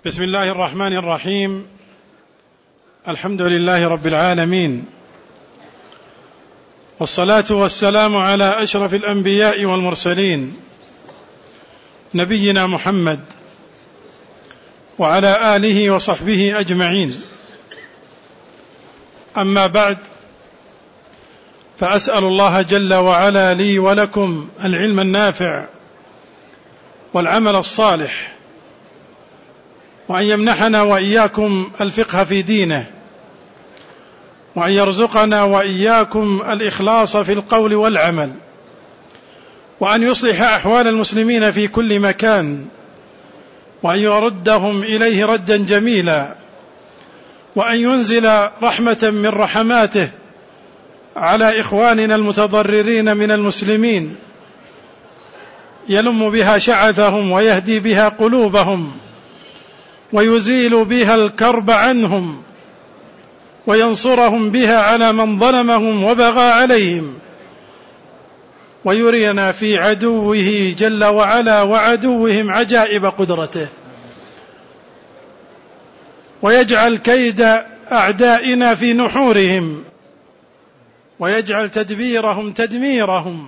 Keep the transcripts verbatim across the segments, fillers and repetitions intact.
بسم الله الرحمن الرحيم. الحمد لله رب العالمين، والصلاة والسلام على أشرف الأنبياء والمرسلين نبينا محمد وعلى آله وصحبه أجمعين. أما بعد، فأسأل الله جل وعلا لي ولكم العلم النافع والعمل الصالح، وأن يمنحنا وإياكم الفقه في دينه، وأن يرزقنا وإياكم الإخلاص في القول والعمل، وأن يصلح أحوال المسلمين في كل مكان، وأن يردهم إليه ردا جميلا، وأن ينزل رحمة من رحماته على إخواننا المتضررين من المسلمين، يلم بها شعثهم ويهدي بها قلوبهم ويزيل بها الكرب عنهم، وينصرهم بها على من ظلمهم وبغى عليهم، ويرينا في عدوه جل وعلا وعدوهم عجائب قدرته، ويجعل كيد أعدائنا في نحورهم، ويجعل تدبيرهم تدميرهم،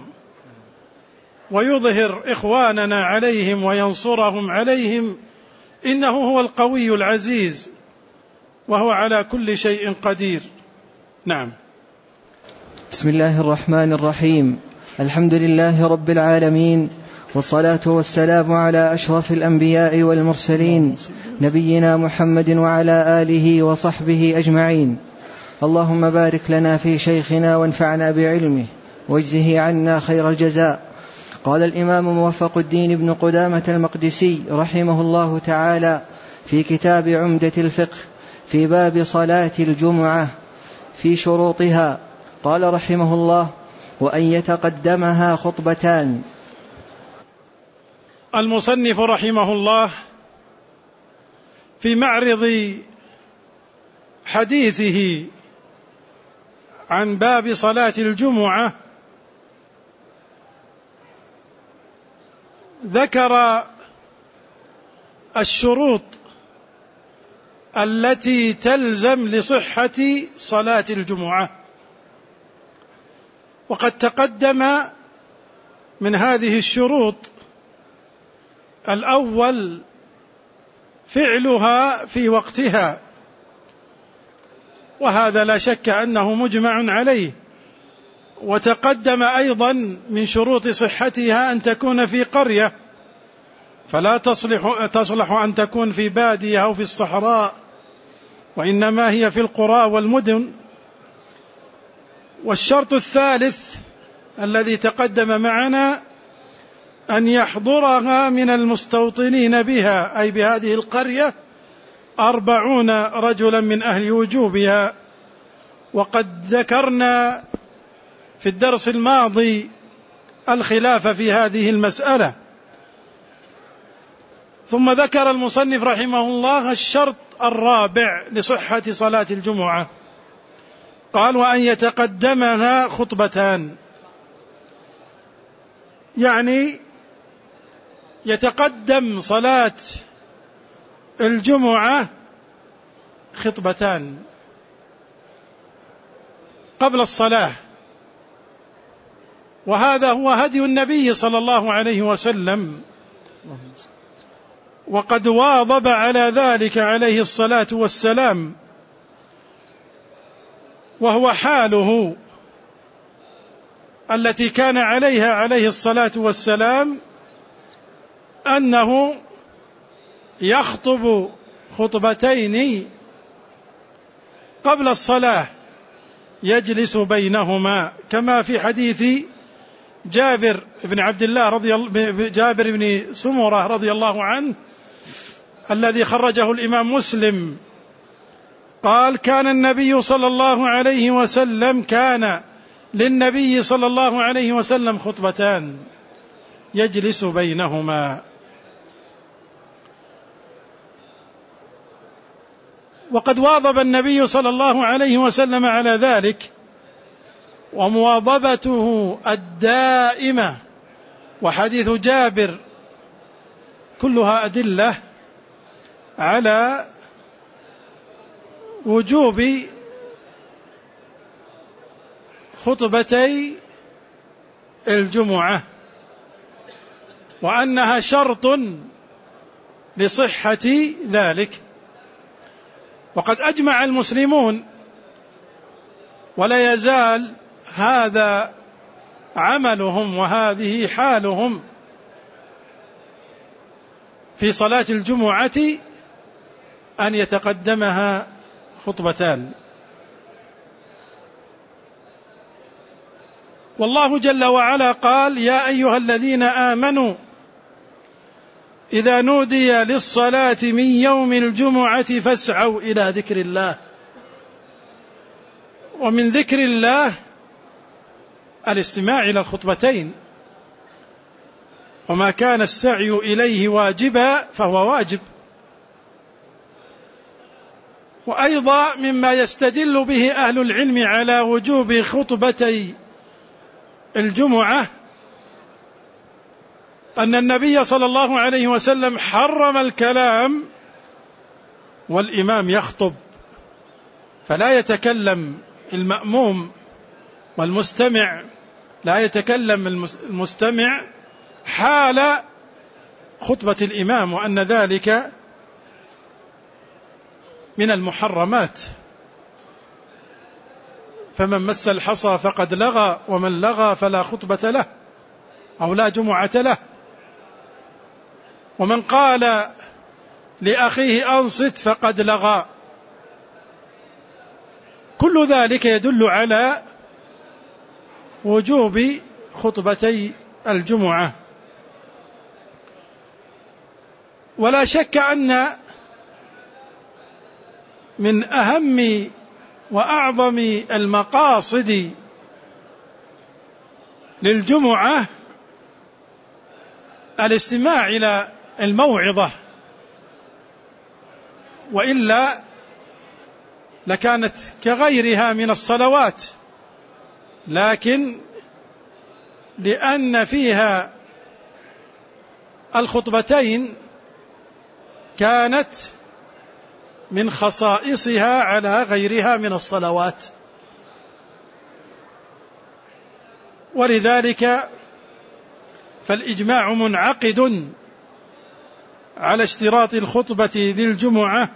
ويظهر إخواننا عليهم وينصرهم عليهم، إنه هو القوي العزيز، وهو على كل شيء قدير. نعم. بسم الله الرحمن الرحيم. الحمد لله رب العالمين، والصلاة والسلام على أشرف الأنبياء والمرسلين نبينا محمد وعلى آله وصحبه أجمعين. اللهم بارك لنا في شيخنا وانفعنا بعلمه واجزه عنا خير الجزاء. قال الإمام موفق الدين ابن قدامة المقدسي رحمه الله تعالى في كتاب عمدة الفقه في باب صلاة الجمعة في شروطها، قال رحمه الله: وأن يتقدمها خطبتان. المصنف رحمه الله في معرض حديثه عن باب صلاة الجمعة ذكر الشروط التي تلزم لصحة صلاة الجمعة، وقد تقدم من هذه الشروط الأول فعلها في وقتها، وهذا لا شك أنه مجمع عليه. وتقدم أيضا من شروط صحتها أن تكون في قرية، فلا تصلح, تصلح أن تكون في بادية أو في الصحراء، وإنما هي في القرى والمدن. والشرط الثالث الذي تقدم معنا أن يحضرها من المستوطنين بها، أي بهذه القرية، أربعون رجلا من أهل وجوبها. وقد ذكرنا في الدرس الماضي الخلاف في هذه المسألة. ثم ذكر المصنف رحمه الله الشرط الرابع لصحة صلاة الجمعة، قال: وأن يتقدمها خطبتان، يعني يتقدم صلاة الجمعة خطبتان قبل الصلاة، وهذا هو هدي النبي صلى الله عليه وسلم، وقد واظب على ذلك عليه الصلاة والسلام، وهو حاله التي كان عليها عليه الصلاة والسلام، أنه يخطب خطبتين قبل الصلاة يجلس بينهما، كما في حديث جابر بن عبد الله رضي الله جابر بن سمرة رضي الله عنه الذي خرجه الإمام مسلم، قال: كان النبي صلى الله عليه وسلم كان للنبي صلى الله عليه وسلم خطبتان يجلس بينهما. وقد واظب النبي صلى الله عليه وسلم على ذلك، ومواظبته الدائمة وحديث جابر كلها أدلة على وجوب خطبتي الجمعة، وأنها شرط لصحة ذلك. وقد أجمع المسلمون، ولا يزال هذا عملهم وهذه حالهم في صلاة الجمعة، أن يتقدمها خطبتان. والله جل وعلا قال: يا أيها الذين آمنوا إذا نودي للصلاة من يوم الجمعة فاسعوا إلى ذكر الله. ومن ذكر الله الاستماع إلى الخطبتين، وما كان السعي إليه واجبا فهو واجب. وأيضا مما يستدل به أهل العلم على وجوب خطبتي الجمعة أن النبي صلى الله عليه وسلم حرم الكلام والإمام يخطب، فلا يتكلم المأموم والمستمع، لا يتكلم المستمع حال خطبة الإمام، وأن ذلك من المحرمات. فمن مس الحصى فقد لغى، ومن لغى فلا خطبة له أو لا جمعة له. ومن قال لأخيه أنصت فقد لغى. كل ذلك يدل على وجوب خطبتي الجمعة. ولا شك أن من أهم وأعظم المقاصد للجمعة الاستماع إلى الموعظة، وإلا لكانت كغيرها من الصلوات، لكن لأن فيها الخطبتين كانت من خصائصها على غيرها من الصلوات. ولذلك فالإجماع منعقد على اشتراط الخطبة للجمعة،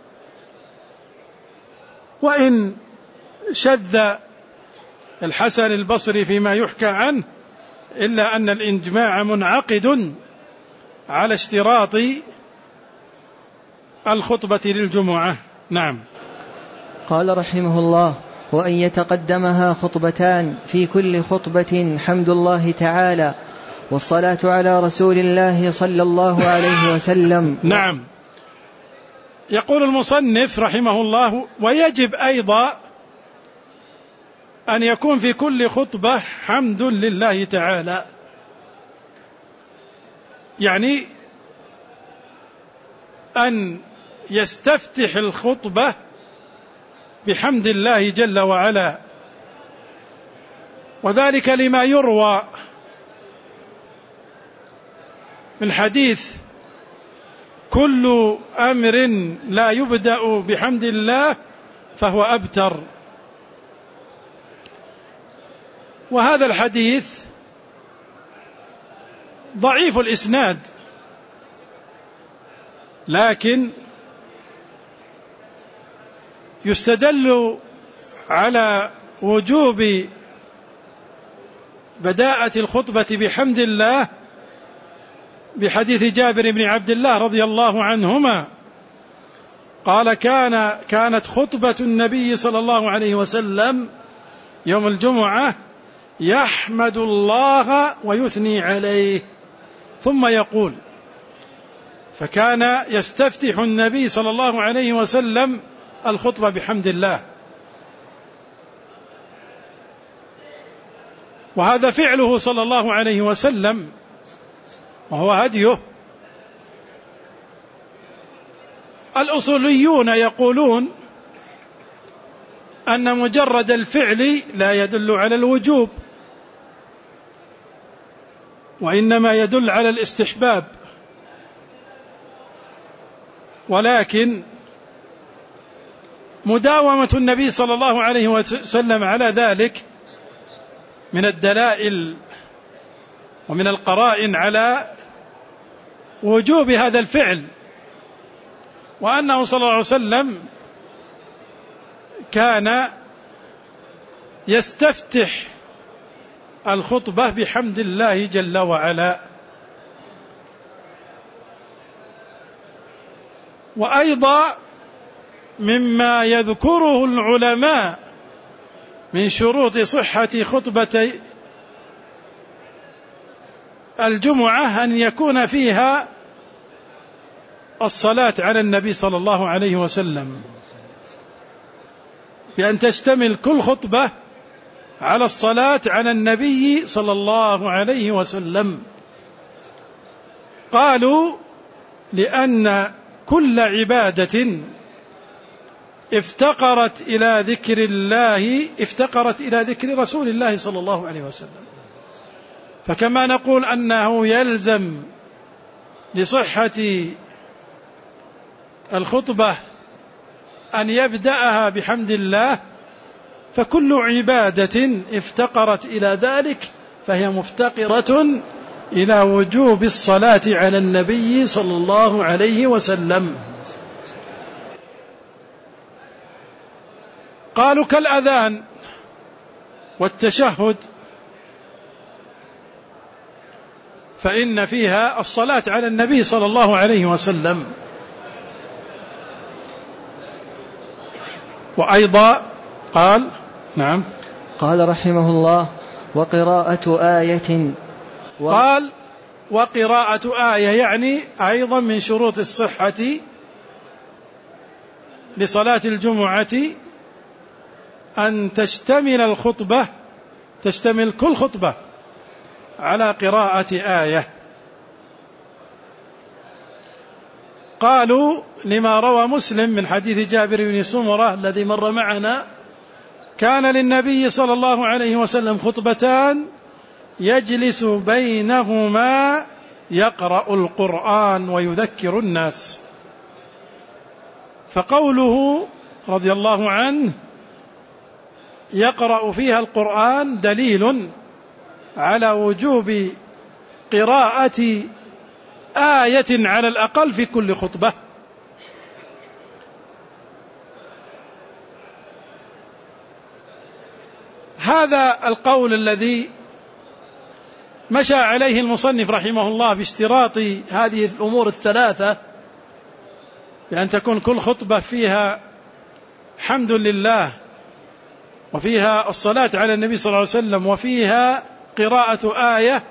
وإن شذ الحسن البصري فيما يحكى عنه، إلا أن الإجماع منعقد على اشتراط الخطبة للجمعة. نعم. قال رحمه الله: وأن يتقدمها خطبتان، في كل خطبة حمد الله تعالى والصلاة على رسول الله صلى الله عليه وسلم. نعم. يقول المصنف رحمه الله: ويجب أيضا أن يكون في كل خطبة حمد لله تعالى، يعني أن يستفتح الخطبة بحمد الله جل وعلا، وذلك لما يروى من حديث: كل أمر لا يبدأ بحمد الله فهو أبتر. وهذا الحديث ضعيف الإسناد، لكن يستدل على وجوب بداءة الخطبة بحمد الله بحديث جابر بن عبد الله رضي الله عنهما قال: كان كانت خطبة النبي صلى الله عليه وسلم يوم الجمعة يحمد الله ويثني عليه ثم يقول. فكان يستفتح النبي صلى الله عليه وسلم الخطبة بحمد الله، وهذا فعله صلى الله عليه وسلم وهو هديه. الأصوليون يقولون أن مجرد الفعل لا يدل على الوجوب، وإنما يدل على الاستحباب. ولكن مداومة النبي صلى الله عليه وسلم على ذلك من الدلائل ومن القرائن على وجوب هذا الفعل، وأنه صلى الله عليه وسلم كان يستفتح الخطبة بحمد الله جل وعلا. وأيضا مما يذكره العلماء من شروط صحة خطبة الجمعة أن يكون فيها الصلاة على النبي صلى الله عليه وسلم، بأن تشتمل كل خطبة على الصلاة على النبي صلى الله عليه وسلم. قالوا لأن كل عبادة افتقرت إلى ذكر الله افتقرت إلى ذكر رسول الله صلى الله عليه وسلم، فكما نقول أنه يلزم لصحة الخطبة أن يبدأها بحمد الله، فكل عبادة افتقرت إلى ذلك فهي مفتقرة إلى وجوب الصلاة على النبي صلى الله عليه وسلم. قالوا كالأذان والتشهد، فإن فيها الصلاة على النبي صلى الله عليه وسلم. وأيضا قال نعم قال رحمه الله وقراءة آية و... قال وقراءة آية، يعني أيضا من شروط الصحة لصلاة الجمعة أن تشتمل الخطبة تشتمل كل خطبة على قراءة آية. قالوا لما روى مسلم من حديث جابر بن سمرة الذي مر معنا: كان للنبي صلى الله عليه وسلم خطبتان يجلس بينهما يقرأ القرآن ويذكر الناس. فقوله رضي الله عنه يقرأ فيها القرآن دليل على وجوب قراءة آية على الأقل في كل خطبة. هذا القول الذي مشى عليه المصنف رحمه الله باشتراط هذه الأمور الثلاثة، بأن تكون كل خطبة فيها حمد لله، وفيها الصلاة على النبي صلى الله عليه وسلم، وفيها قراءة آية،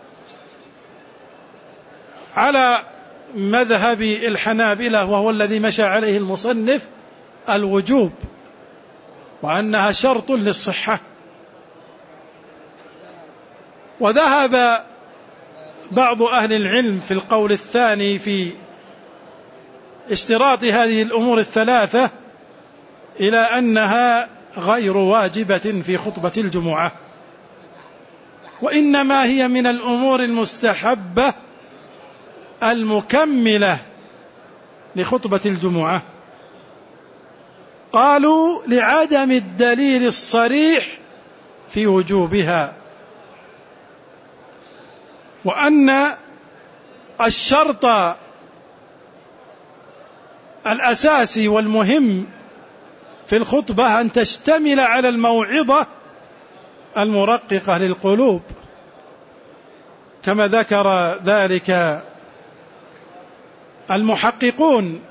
على مذهب الحنابلة وهو الذي مشى عليه المصنف الوجوب، وأنها شرط للصحة. وذهب بعض أهل العلم في القول الثاني في اشتراط هذه الأمور الثلاثة إلى أنها غير واجبة في خطبة الجمعة، وإنما هي من الأمور المستحبة المكملة لخطبة الجمعة. قالوا لعدم الدليل الصريح في وجوبها، وأن الشرط الأساسي والمهم في الخطبة أن تشتمل على الموعظة المرققة للقلوب، كما ذكر ذلك المحققون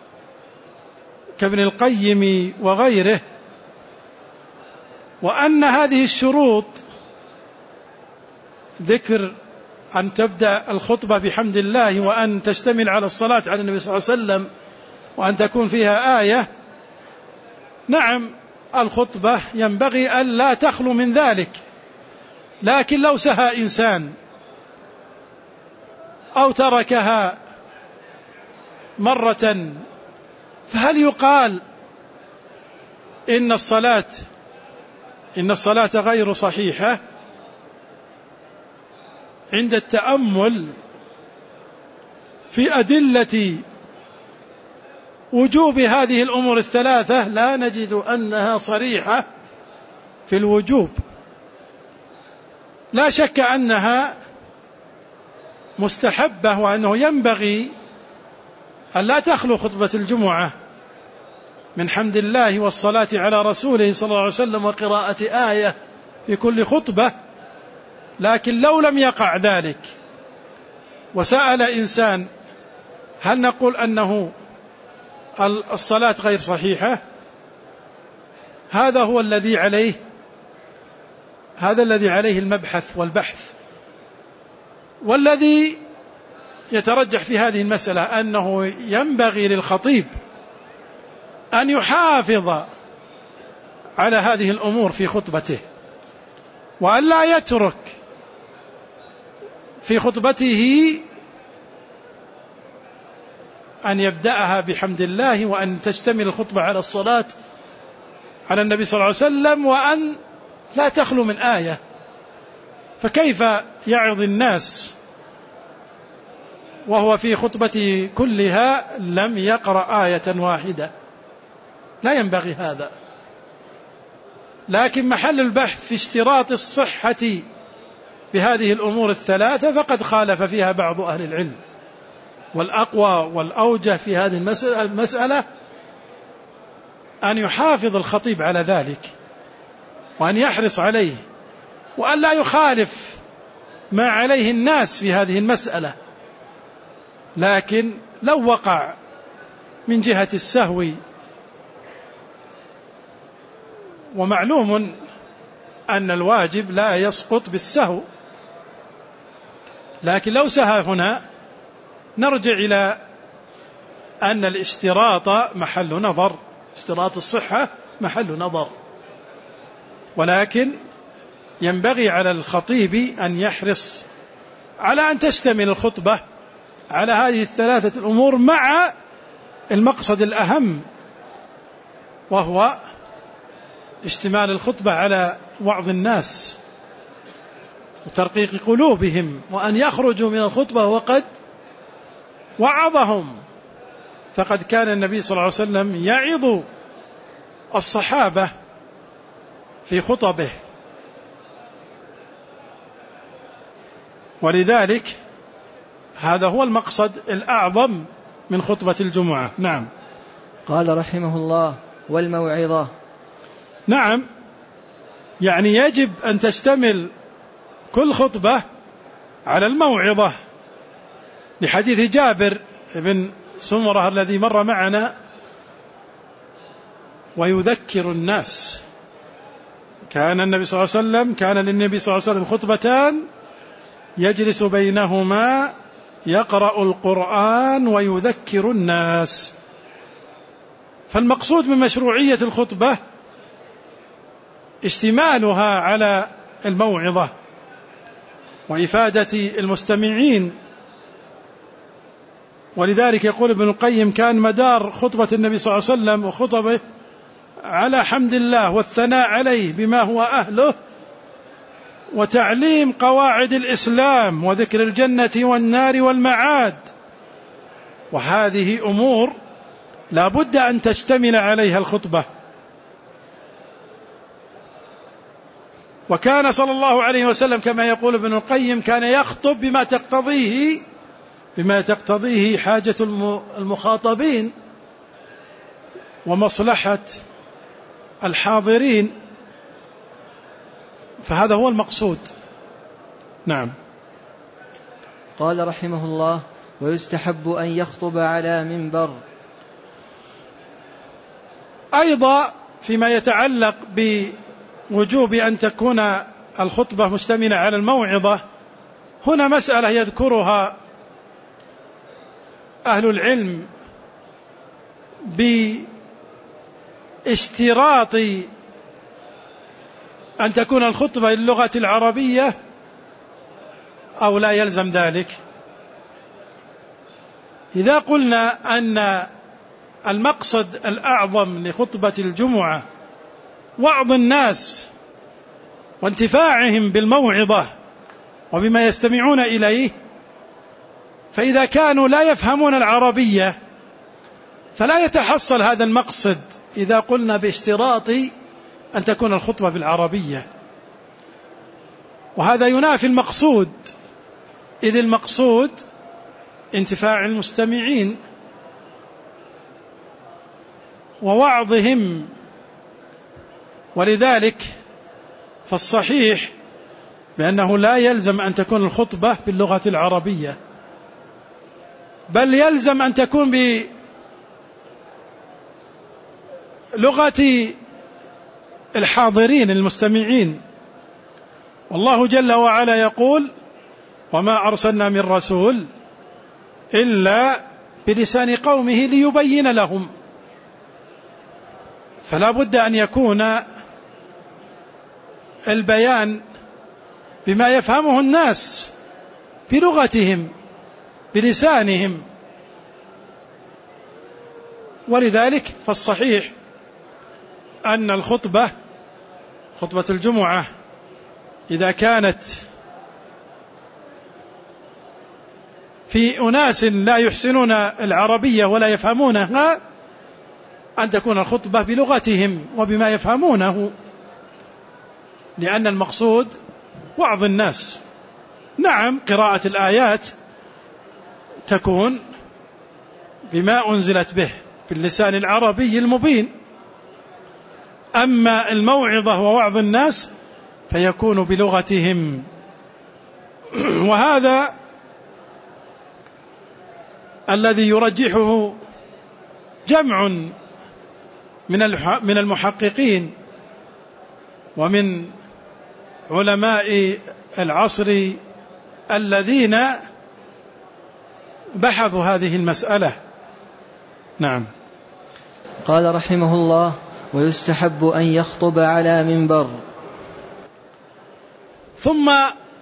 كابن القيم وغيره، وأن هذه الشروط ذكر أن تبدأ الخطبة بحمد الله، وأن تشتمل على الصلاة على النبي صلى الله عليه وسلم، وأن تكون فيها آية. نعم الخطبة ينبغي أن لا تخلو من ذلك، لكن لو سهى إنسان أو تركها مرة فهل يقال إن الصلاة إن الصلاة غير صحيحة؟ عند التأمل في أدلة وجوب هذه الأمور الثلاثة لا نجد أنها صريحة في الوجوب. لا شك أنها مستحبة، وأنه ينبغي أن لا تخلو خطبة الجمعة من حمد الله والصلاة على رسوله صلى الله عليه وسلم وقراءة آية في كل خطبة. لكن لو لم يقع ذلك وسأل إنسان هل نقول أنه الصلاة غير صحيحة؟ هذا هو الذي عليه هذا الذي عليه المبحث والبحث. والذي يترجح في هذه المسألة أنه ينبغي للخطيب أن يحافظ على هذه الأمور في خطبته، وأن لا يترك في خطبته أن يبدأها بحمد الله، وأن تشتمل الخطبة على الصلاة على النبي صلى الله عليه وسلم، وأن لا تخلو من آية. فكيف يعظ الناس وهو في خطبته كلها لم يقرأ آية واحدة؟ لا ينبغي هذا. لكن محل البحث في اشتراط الصحة بهذه الأمور الثلاثة فقد خالف فيها بعض أهل العلم، والأقوى والأوجه في هذه المسألة أن يحافظ الخطيب على ذلك، وأن يحرص عليه، وأن لا يخالف ما عليه الناس في هذه المسألة. لكن لو وقع من جهة السهو، ومعلوم أن الواجب لا يسقط بالسهو، لكن لو سهى هنا نرجع إلى أن الاشتراط محل نظر، اشتراط الصحة محل نظر. ولكن ينبغي على الخطيب أن يحرص على أن تشتمل الخطبة على هذه الثلاثة الأمور، مع المقصد الأهم وهو اشتمال الخطبة على وعظ الناس وترقيق قلوبهم، وأن يخرجوا من الخطبة وقد وعظهم. فقد كان النبي صلى الله عليه وسلم يعظ الصحابة في خطبه، ولذلك هذا هو المقصد الأعظم من خطبة الجمعة. نعم. قال رحمه الله: والموعظة. نعم، يعني يجب أن تشتمل كل خطبة على الموعظة، لحديث جابر بن سمرة الذي مر معنا: ويذكر الناس. كان النبي صلى الله عليه وسلم كان للنبي صلى الله عليه وسلم خطبتان يجلس بينهما يقرأ القرآن ويذكر الناس. فالمقصود من مشروعية الخطبة اشتمالها على الموعظة وإفادة المستمعين. ولذلك يقول ابن القيم: كان مدار خطبة النبي صلى الله عليه وسلم وخطبه على حمد الله والثناء عليه بما هو أهله، وتعليم قواعد الإسلام، وذكر الجنة والنار والمعاد. وهذه أمور لا بد أن تشتمل عليها الخطبة. وكان صلى الله عليه وسلم كما يقول ابن القيم كان يخطب بما تقتضيه بما تقتضيه حاجة المخاطبين ومصلحة الحاضرين، فهذا هو المقصود. نعم. قال رحمه الله: ويستحب أن يخطب على منبر. أيضا فيما يتعلق بوجوب أن تكون الخطبة مشتملة على الموعظة، هنا مسألة يذكرها أهل العلم باشتراط أن تكون الخطبة للغة العربية أو لا يلزم ذلك. إذا قلنا أن المقصد الأعظم لخطبة الجمعة وعظ الناس وانتفاعهم بالموعظة وبما يستمعون إليه، فإذا كانوا لا يفهمون العربية فلا يتحصل هذا المقصد إذا قلنا باشتراط أن تكون الخطبة بالعربية، وهذا ينافي المقصود، إذ المقصود انتفاع المستمعين ووعظهم. ولذلك فالصحيح بأنه لا يلزم أن تكون الخطبة باللغة العربية، بل يلزم أن تكون بلغة الحاضرين المستمعين. والله جل وعلا يقول: وما أرسلنا من رسول إلا بلسان قومه ليبين لهم. فلا بد أن يكون البيان بما يفهمه الناس بلغتهم بلسانهم. ولذلك فالصحيح أن الخطبة خطبة الجمعة إذا كانت في أناس لا يحسنون العربية ولا يفهمونها أن تكون الخطبة بلغتهم وبما يفهمونه، لأن المقصود وعظ الناس. نعم، قراءة الآيات تكون بما أنزلت به باللسان العربي المبين، أما الموعظة ووعظ الناس فيكون بلغتهم. وهذا الذي يرجحه جمع من المحققين ومن علماء العصر الذين بحثوا هذه المسألة. نعم. قال رحمه الله: ويستحب أن يخطب على منبر. ثم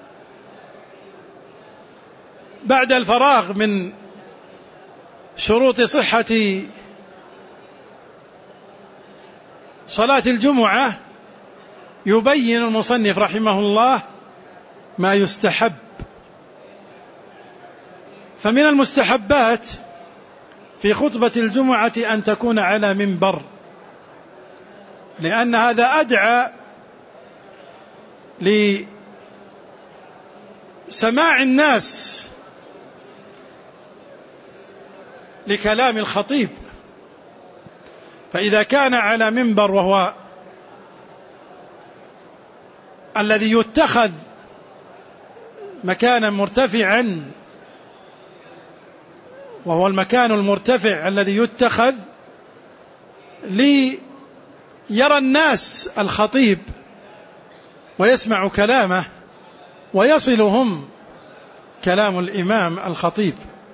بعد الفراغ من شروط صحة صلاة الجمعة يبين المصنف رحمه الله ما يستحب. فمن المستحبات في خطبة الجمعة أن تكون على منبر، لأن هذا أدعى لسماع الناس لكلام الخطيب. فإذا كان على منبر وهو الذي يتخذ مكانا مرتفعا، وهو المكان المرتفع الذي يتخذ ليرى الناس الخطيب ويسمع كلامه ويصلهم كلام الإمام الخطيب.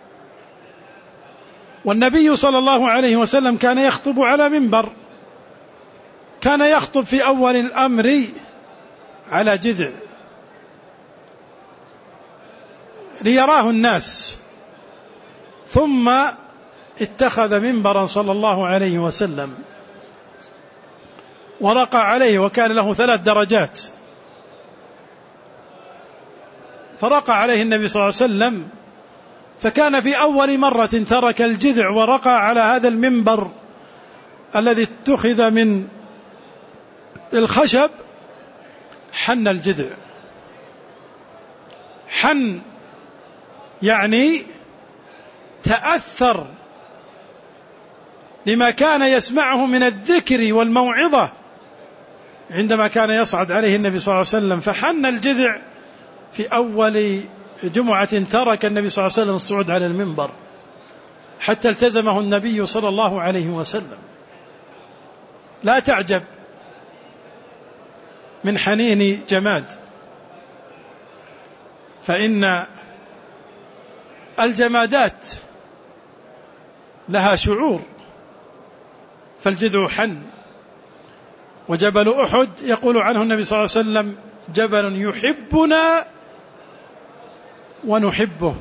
والنبي صلى الله عليه وسلم كان يخطب على منبر، كان يخطب في أول الأمر على جذع ليراه الناس، ثم اتخذ منبرا صلى الله عليه وسلم ورقى عليه، وكان له ثلاث درجات، فرقى عليه النبي صلى الله عليه وسلم. فكان في أول مرة ترك الجذع ورقى على هذا المنبر الذي اتخذ من الخشب، حن الجذع، حن يعني تأثر لما كان يسمعه من الذكر والموعظة عندما كان يصعد عليه النبي صلى الله عليه وسلم، فحن الجذع في أول جمعة ترك النبي صلى الله عليه وسلم الصعود على المنبر حتى التزمه النبي صلى الله عليه وسلم. لا تعجب من حنين جماد، فإن الجمادات لها شعور، فالجذع حن. وجبل أحد يقول عنه النبي صلى الله عليه وسلم: جبل يحبنا ونحبه.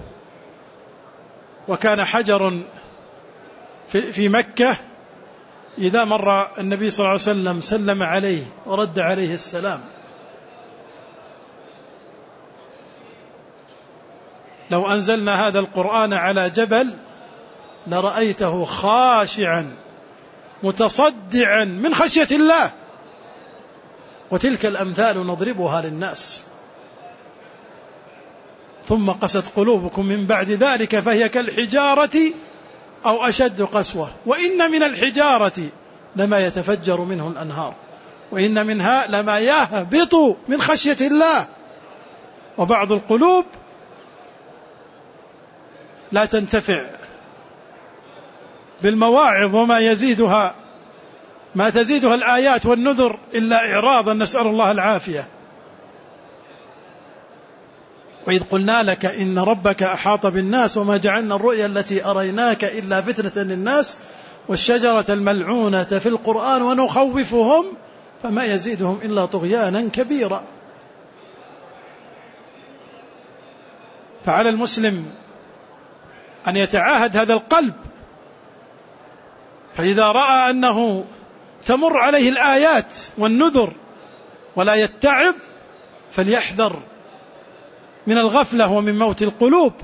وكان حجر في مكة إذا مر النبي صلى الله عليه وسلم سلم عليه ورد عليه السلام. لو أنزلنا هذا القرآن على جبل لرأيته خاشعا متصدعا من خشية الله. وتلك الأمثال نضربها للناس. ثم قست قلوبكم من بعد ذلك فهي كالحجارة أو أشد قسوة وإن من الحجارة لما يتفجر منه الأنهار وإن منها لما يهبط من خشية الله. وبعض القلوب لا تنتفع بالمواعظ وما يزيدها ما تزيدها الآيات والنذر إلا إعراضا، نسأل الله العافية. وإذ قلنا لك إن ربك أحاط بالناس وما جعلنا الرؤيا التي أريناك إلا فتنة للناس والشجرة الملعونة في القرآن ونخوفهم فما يزيدهم إلا طغيانا كبيرا. فعلى المسلم أن يتعاهد هذا القلب، فإذا رأى أنه تمر عليه الآيات والنذر ولا يتعظ فليحذر من الغفلة ومن موت القلوب،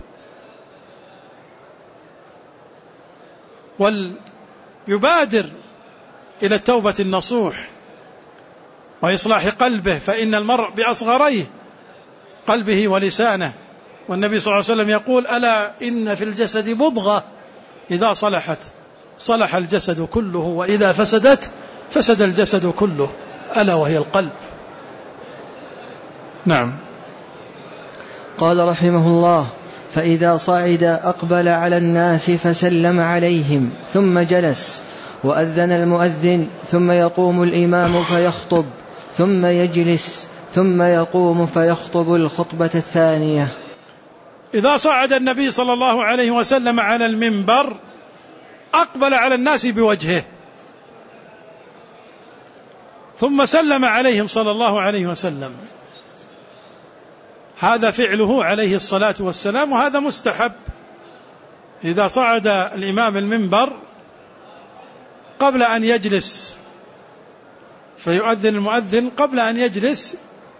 وليبادر إلى التوبة النصوح وإصلاح قلبه، فإن المرء بأصغريه قلبه ولسانه. والنبي صلى الله عليه وسلم يقول: ألا إن في الجسد مضغة إذا صلحت صلح الجسد كله وإذا فسدت فسد الجسد كله، ألا وهي القلب. نعم. قال رحمه الله: فإذا صعد أقبل على الناس فسلم عليهم ثم جلس، وأذن المؤذن ثم يقوم الإمام فيخطب ثم يجلس ثم يقوم فيخطب الخطبة الثانية. إذا صعد النبي صلى الله عليه وسلم على المنبر أقبل على الناس بوجهه ثم سلم عليهم صلى الله عليه وسلم. هذا فعله عليه الصلاة والسلام، وهذا مستحب. إذا صعد الإمام المنبر قبل أن يجلس فيؤذن المؤذن، قبل أن يجلس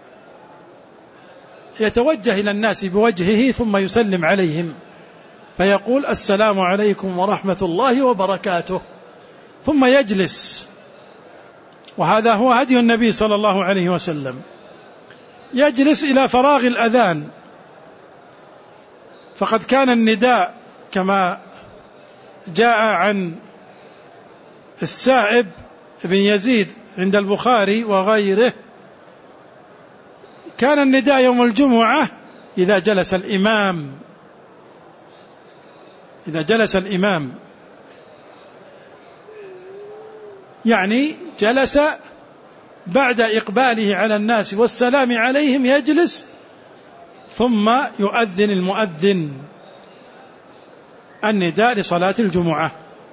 يتوجه إلى الناس بوجهه ثم يسلم عليهم فيقول: السلام عليكم ورحمة الله وبركاته، ثم يجلس. وهذا هو هدي النبي صلى الله عليه وسلم، يجلس إلى فراغ الأذان. فقد كان النداء كما جاء عن السائب بن يزيد عند البخاري وغيره، كان النداء يوم الجمعة إذا جلس الإمام إذا جلس الإمام يعني جلس بعد إقباله على الناس والسلام عليهم، يجلس ثم يؤذن المؤذن النداء لصلاة الجمعة.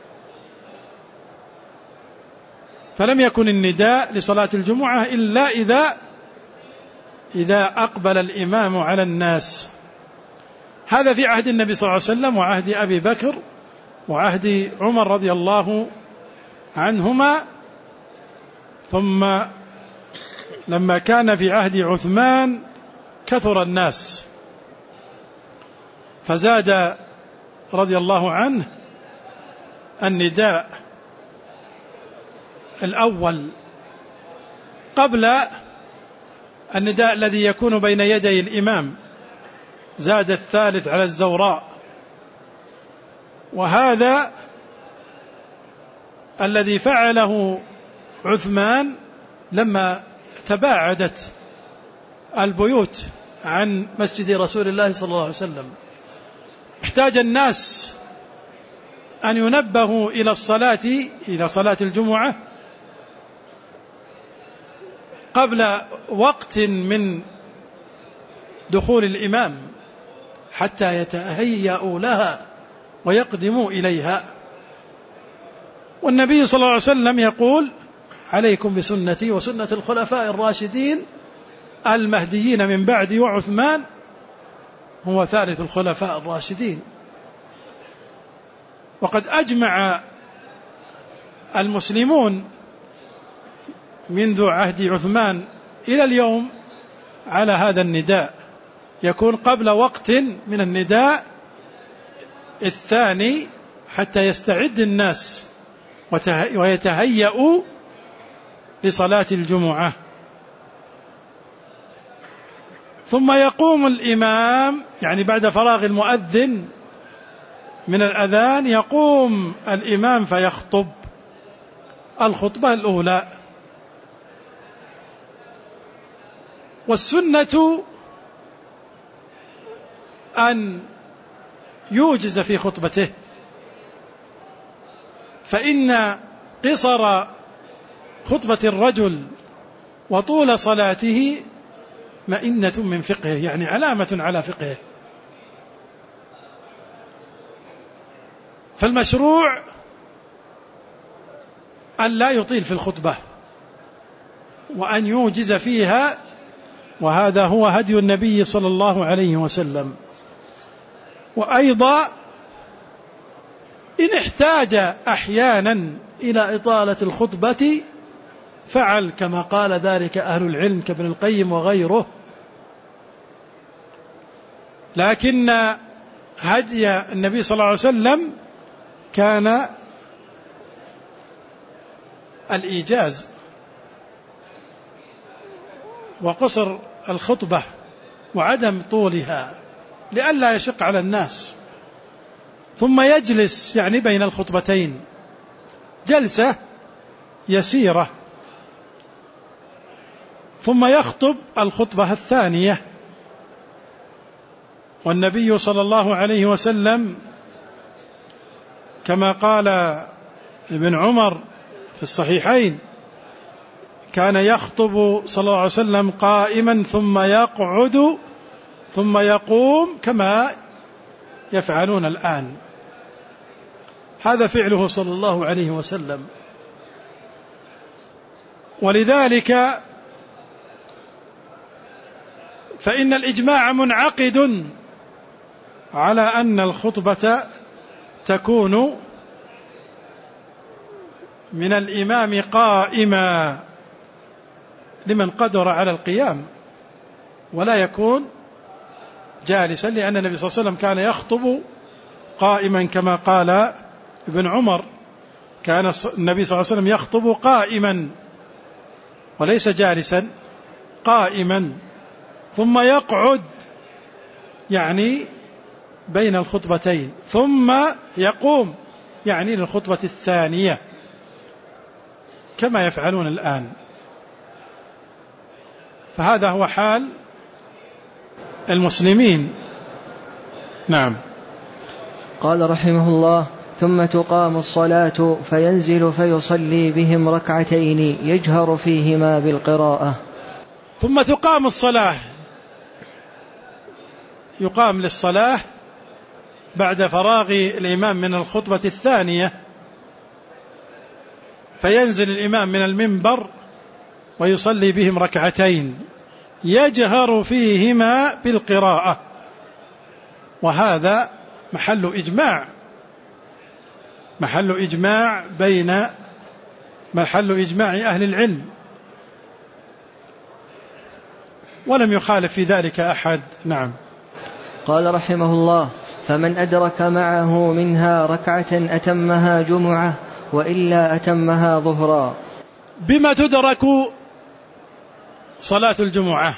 فلم يكن النداء لصلاة الجمعة إلا إذا إذا أقبل الإمام على الناس. هذا في عهد النبي صلى الله عليه وسلم وعهد أبي بكر وعهد عمر رضي الله عنهما. ثم لما كان في عهد عثمان كثر الناس فزاد رضي الله عنه النداء الأول قبل النداء الذي يكون بين يدي الإمام، زاد الثالث على الزوراء. وهذا الذي فعله عثمان لما تباعدت البيوت عن مسجد رسول الله صلى الله عليه وسلم، احتاج الناس أن ينبهوا إلى الصلاة إلى صلاة الجمعة قبل وقت من دخول الإمام حتى يتهيأوا لها ويقدموا إليها. والنبي صلى الله عليه وسلم يقول: عليكم بسنتي وسنة الخلفاء الراشدين المهديين من بعدي، وعثمان هو ثالث الخلفاء الراشدين. وقد أجمع المسلمون منذ عهد عثمان إلى اليوم على هذا النداء، يكون قبل وقت من النداء الثاني حتى يستعد الناس ويتهيأوا لصلاة الجمعة. ثم يقوم الإمام، يعني بعد فراغ المؤذن من الأذان يقوم الإمام فيخطب الخطبة الأولى. والسنة أن يوجز في خطبته، فإن قصر خطبة الرجل وطول صلاته مئنة من فقهه، يعني علامة على فقهه. فالمشروع أن لا يطيل في الخطبة وأن يوجز فيها، وهذا هو هدي النبي صلى الله عليه وسلم. وأيضا إن احتاج أحيانا إلى إطالة الخطبة فعل كما قال ذلك أهل العلم كابن القيم وغيره، لكن هدي النبي صلى الله عليه وسلم كان الإيجاز وقصر الخطبة وعدم طولها لئلا يشق على الناس. ثم يجلس يعني بين الخطبتين جلسة يسيرة، ثم يخطب الخطبة الثانية. والنبي صلى الله عليه وسلم كما قال ابن عمر في الصحيحين كان يخطب صلى الله عليه وسلم قائما ثم يقعد ثم يقوم كما يفعلون الآن. هذا فعله صلى الله عليه وسلم. ولذلك فإن الإجماع منعقد على أن الخطبة تكون من الإمام قائما لمن قدر على القيام، ولا يكون جالسا، لأن النبي صلى الله عليه وسلم كان يخطب قائما كما قال ابن عمر، كان النبي صلى الله عليه وسلم يخطب قائما وليس جالسا، قائما، ثم يقعد يعني بين الخطبتين، ثم يقوم يعني للخطبة الثانية كما يفعلون الآن. فهذا هو حال المسلمين. نعم. قال رحمه الله: ثم تقام الصلاة فينزل فيصلي بهم ركعتين يجهر فيهما بالقراءة. ثم تقام الصلاة، يقام للصلاة بعد فراغ الإمام من الخطبة الثانية، فينزل الإمام من المنبر ويصلي بهم ركعتين يجهر فيهما بالقراءة. وهذا محل إجماع، محل إجماع بين محل إجماع أهل العلم، ولم يخالف في ذلك أحد. نعم. قال رحمه الله: فمن أدرك معه منها ركعة أتمها جمعة وإلا أتمها ظهرا. بما تدرك صلاة الجمعة؟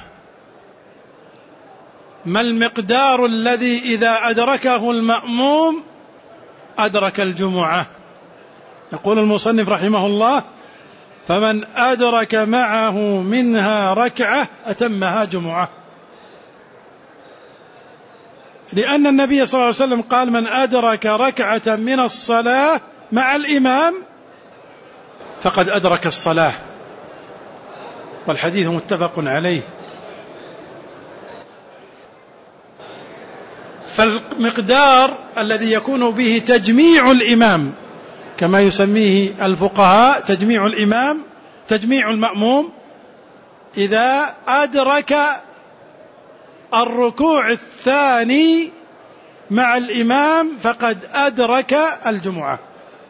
ما المقدار الذي إذا أدركه المأموم أدرك الجمعة؟ يقول المصنف رحمه الله: فمن أدرك معه منها ركعة أتمها جمعة، لأن النبي صلى الله عليه وسلم قال: من أدرك ركعة من الصلاة مع الإمام فقد أدرك الصلاة، والحديث متفق عليه. فالمقدار الذي يكون به تجميع الإمام كما يسميه الفقهاء تجميع الإمام تجميع المأموم، إذا أدرك الركوع الثاني مع الإمام فقد أدرك الجمعة.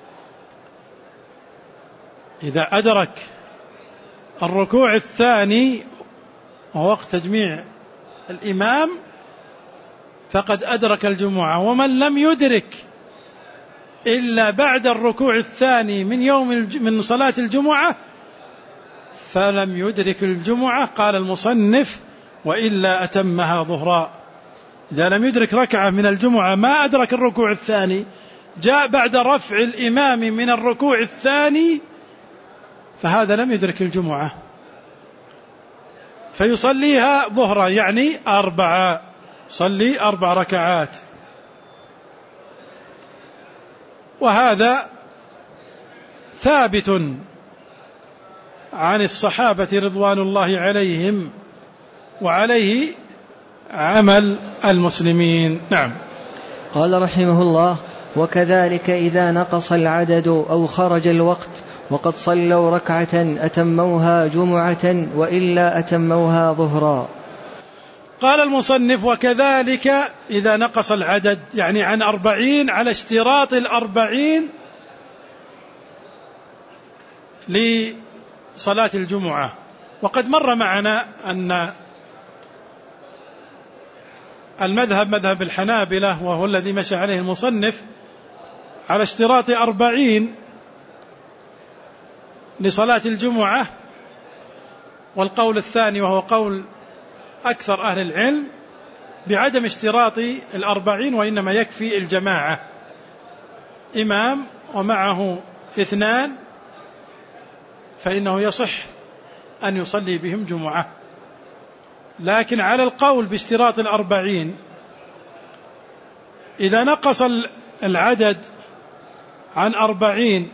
إذا أدرك الركوع الثاني وهو وقت تجميع الإمام فقد أدرك الجمعة. ومن لم يدرك إلا بعد الركوع الثاني من يوم من صلاة الجمعة فلم يدرك الجمعة. قال المصنف وإلا أتمها ظهرا. إذا لم يدرك ركعة من الجمعة ما أدرك الركوع الثاني، جاء بعد رفع الإمام من الركوع الثاني، فهذا لم يدرك الجمعة، فيصليها ظهرا، يعني أربعة، صلي أربع ركعات. وهذا ثابت عن الصحابة رضوان الله عليهم، وعليه عمل المسلمين. نعم. قال رحمه الله: وكذلك إذا نقص العدد أو خرج الوقت وقد صلوا ركعة أتموها جمعة وإلا أتموها ظهرا. قال المصنف: وكذلك إذا نقص العدد، يعني عن أربعين، على اشتراط الأربعين لصلاة الجمعة. وقد مر معنا أن المذهب مذهب الحنابلة، وهو الذي مشى عليه المصنف، على اشتراط أربعين لصلاة الجمعة. والقول الثاني وهو قول أكثر أهل العلم بعدم اشتراط الأربعين، وإنما يكفي الجماعة، إمام ومعه اثنان، فإنه يصح أن يصلي بهم جمعة. لكن على القول باشتراط الأربعين، إذا نقص العدد عن أربعين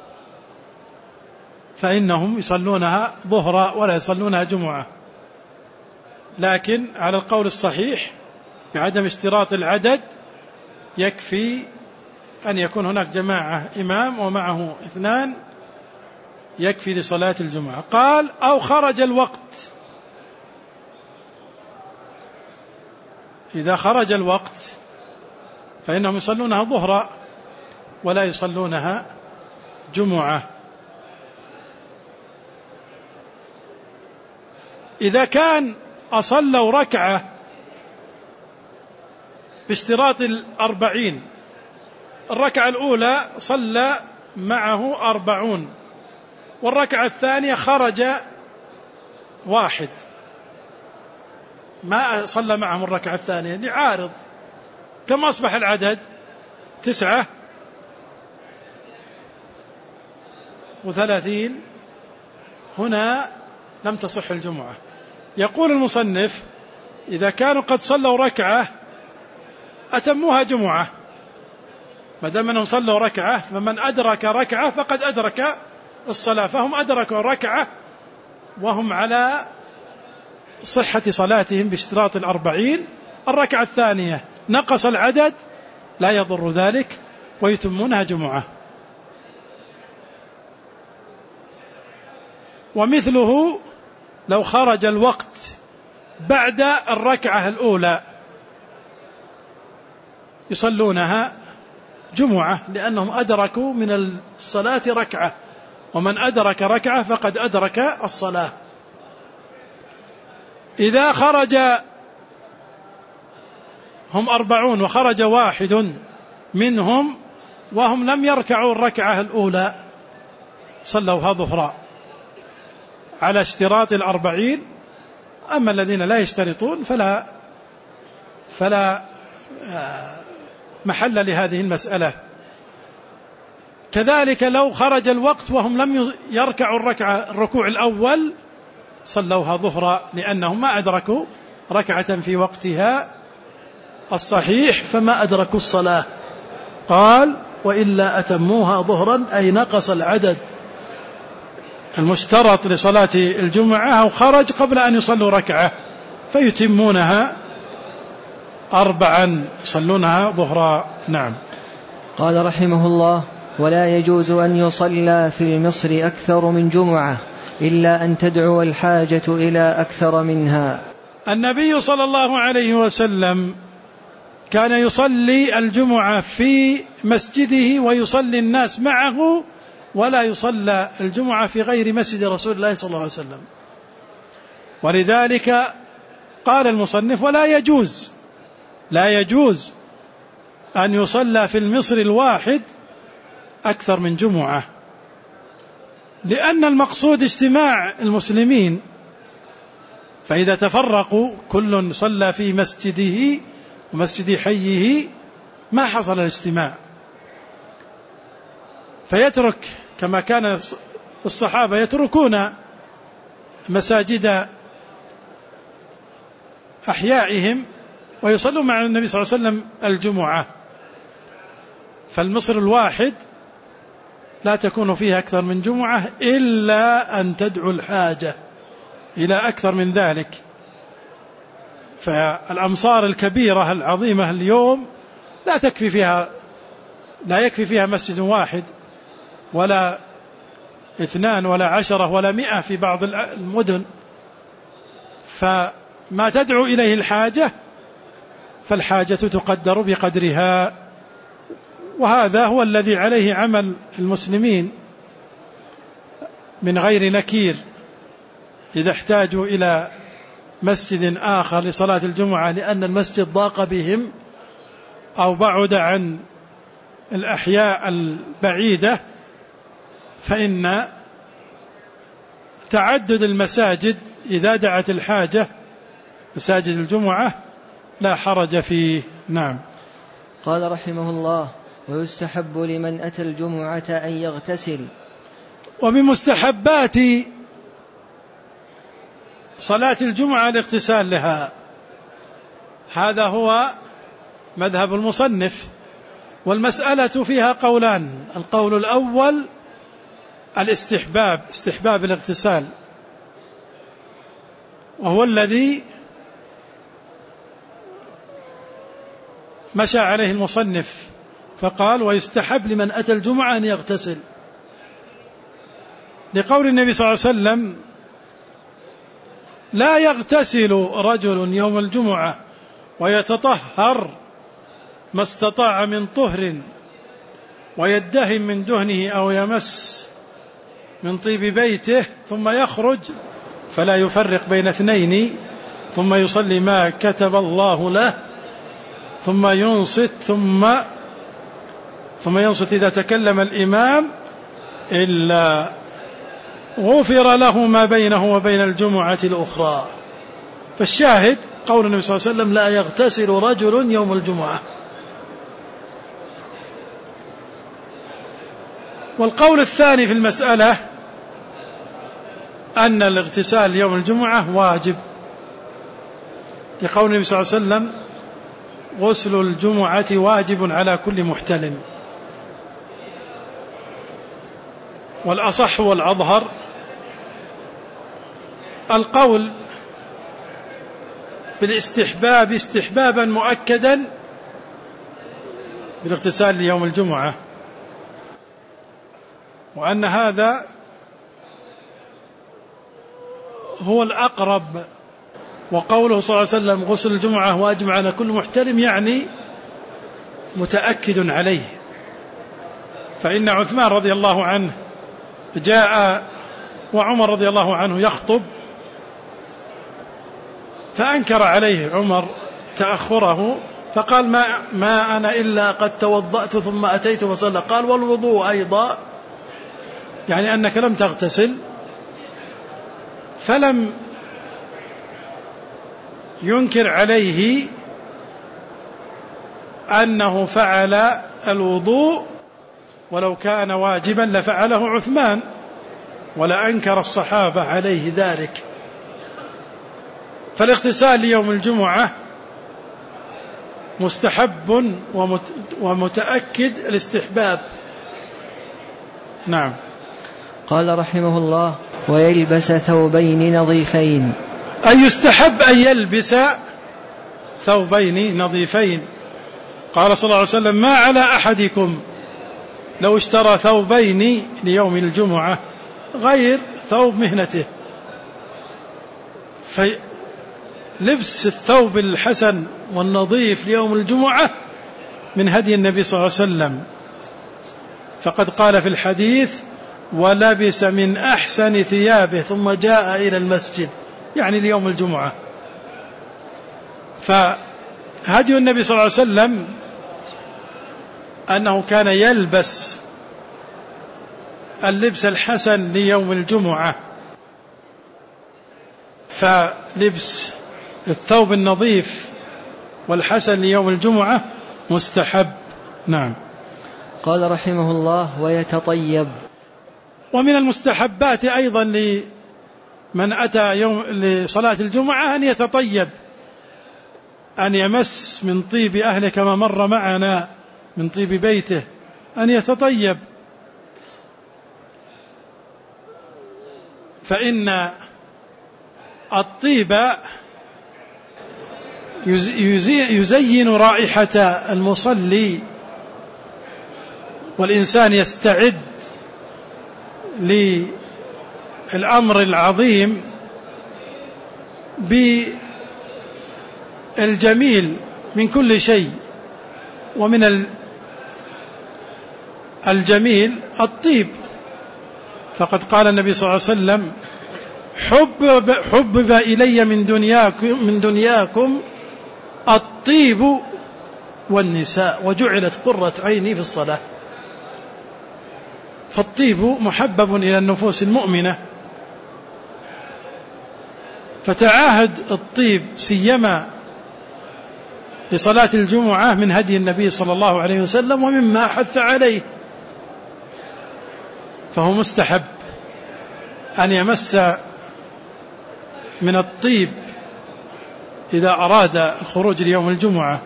فإنهم يصلونها ظهرا ولا يصلونها جمعة. لكن على القول الصحيح بعدم اشتراط العدد يكفي أن يكون هناك جماعة، إمام ومعه اثنان، يكفي لصلاة الجمعة. قال: أو خرج الوقت. إذا خرج الوقت فإنهم يصلونها ظهرا ولا يصلونها جمعة. إذا كان أصلوا ركعة باشتراط الأربعين، الركعة الأولى صلى معه أربعون، والركعة الثانية خرج واحد ما صلى معهم الركعة الثانية لعارض، كم أصبح العدد؟ تسعة وثلاثين. هنا لم تصح الجمعة. يقول المصنف: إذا كانوا قد صلوا ركعة أتموها جمعة، ما دام أنهم صلوا ركعة، فمن أدرك ركعة فقد أدرك الصلاة، فهم أدركوا ركعة وهم على صحة صلاتهم باشتراط الأربعين. الركعة الثانية نقص العدد لا يضر ذلك ويتمونها جمعة. ومثله لو خرج الوقت بعد الركعة الأولى يصلونها جمعة، لأنهم أدركوا من الصلاة ركعة، ومن أدرك ركعة فقد أدرك الصلاة. إذا خرج هم أربعون وخرج واحد منهم وهم لم يركعوا الركعة الأولى صلوها ظهرا على اشتراط الأربعين. أما الذين لا يشترطون فلا فلا محل لهذه المسألة. كذلك لو خرج الوقت وهم لم يركعوا الركعة الركوع الأول صلوها ظهرا، لأنهم ما أدركوا ركعة في وقتها الصحيح فما أدركوا الصلاة. قال: وإلا أتموها ظهرا، أي نقص العدد المشترط لصلاة الجمعة أو خرج قبل أن يصلوا ركعة فيتمونها أربعا، يصلونها ظهرا. نعم. قال رحمه الله: ولا يجوز أن يصلى في المصر أكثر من جمعة إلا أن تدعو الحاجة إلى أكثر منها. النبي صلى الله عليه وسلم كان يصلي الجمعة في مسجده ويصلي الناس معه، ولا يصلى الجمعة في غير مسجد رسول الله صلى الله عليه وسلم. ولذلك قال المصنف: ولا يجوز لا يجوز أن يصلى في المصر الواحد أكثر من جمعة، لأن المقصود اجتماع المسلمين، فإذا تفرقوا كل صلى في مسجده ومسجد حيه ما حصل الاجتماع، فيترك كما كان الصحابة يتركون مساجد أحيائهم ويصلون مع النبي صلى الله عليه وسلم الجمعة. فالمصر الواحد لا تكون فيها أكثر من جمعة إلا أن تدعو الحاجة إلى أكثر من ذلك. فالأمصار الكبيرة العظيمة اليوم لا تكفي فيها لا يكفي فيها مسجد واحد ولا اثنان ولا عشرة ولا مئة في بعض المدن، فما تدعو إليه الحاجة فالحاجة تقدر بقدرها، وهذا هو الذي عليه عمل المسلمين من غير نكير. إذا احتاجوا إلى مسجد آخر لصلاة الجمعة لأن المسجد ضاق بهم أو بعد عن الأحياء البعيدة، فإن تعدد المساجد إذا دعت الحاجة مساجد الجمعة لا حرج فيه. نعم. قال رحمه الله: ويستحب لمن أتى الجمعة أن يغتسل. ومن مستحبات صلاة الجمعة الاغتسال لها، هذا هو مذهب المصنف، والمسألة فيها قولان. القول الأول الاستحباب، استحباب الاغتسال، وهو الذي مشى عليه المصنف فقال: ويستحب لمن أتى الجمعة أن يغتسل، لقول النبي صلى الله عليه وسلم: لا يغتسل رجل يوم الجمعة ويتطهر ما استطاع من طهر ويدهن من دهنه أو يمس من طيب بيته ثم يخرج فلا يفرق بين اثنين ثم يصلي ما كتب الله له ثم ينصت ثم ثم ينصت إذا تكلم الإمام إلا غفر له ما بينه وبين الجمعة الأخرى. فالشاهد قول النبي صلى الله عليه وسلم: لا يغتسل رجل يوم الجمعة. والقول الثاني في المسألة أن الاغتسال يوم الجمعة واجب، لقول النبي صلى الله عليه وسلم: غسل الجمعة واجب على كل محتلم. والأصح والأظهر القول بالاستحباب استحبابا مؤكدا بالاغتسال ليوم الجمعة، وأن هذا هو الأقرب. وقوله صلى الله عليه وسلم: غسل الجمعة واجب على كل محترم، يعني متأكد عليه. فإن عثمان رضي الله عنه جاء وعمر رضي الله عنه يخطب، فأنكر عليه عمر تأخره، فقال: ما, ما أنا إلا قد توضأت ثم أتيت وصلى. قال: والوضوء أيضا، يعني أنك لم تغتسل. فلم ينكر عليه أنه فعل الوضوء، ولو كان واجبا لفعله عثمان، ولا أنكر الصحابة عليه ذلك. فالاغتسال ليوم الجمعة مستحب ومتأكد الاستحباب. نعم. قال رحمه الله: ويلبس ثوبين نظيفين. أي يستحب أن يلبس ثوبين نظيفين. قال صلى الله عليه وسلم: ما على أحدكم لو اشترى ثوبين ليوم الجمعة غير ثوب مهنته. فلبس الثوب الحسن والنظيف ليوم الجمعة من هدي النبي صلى الله عليه وسلم، فقد قال في الحديث: ولبس من أحسن ثيابه ثم جاء إلى المسجد، يعني ليوم الجمعة. فهدي النبي صلى الله عليه وسلم أنه كان يلبس اللبس الحسن ليوم الجمعة، فلبس الثوب النظيف والحسن ليوم الجمعة مستحب. نعم. قال رحمه الله: ويتطيب. ومن المستحبات أيضا لمن أتى يوم لصلاة الجمعة أن يتطيب، أن يمس من طيب أهله كما مر معنا، من طيب بيته أن يتطيب، فإن الطيب يزين رائحة المصلي، والإنسان يستعد للأمر العظيم بالجميل من كل شيء، ومن الجميل الطيب. فقد قال النبي صلى الله عليه وسلم: حبب, حبب إلي من دنياكم, من دنياكم الطيب والنساء وجعلت قرة عيني في الصلاة. فالطيب محبب إلى النفوس المؤمنة، فتعاهد الطيب سيما لصلاة الجمعة من هدي النبي صلى الله عليه وسلم ومما حث عليه، فهو مستحب أن يمس من الطيب إذا أراد الخروج ليوم الجمعة.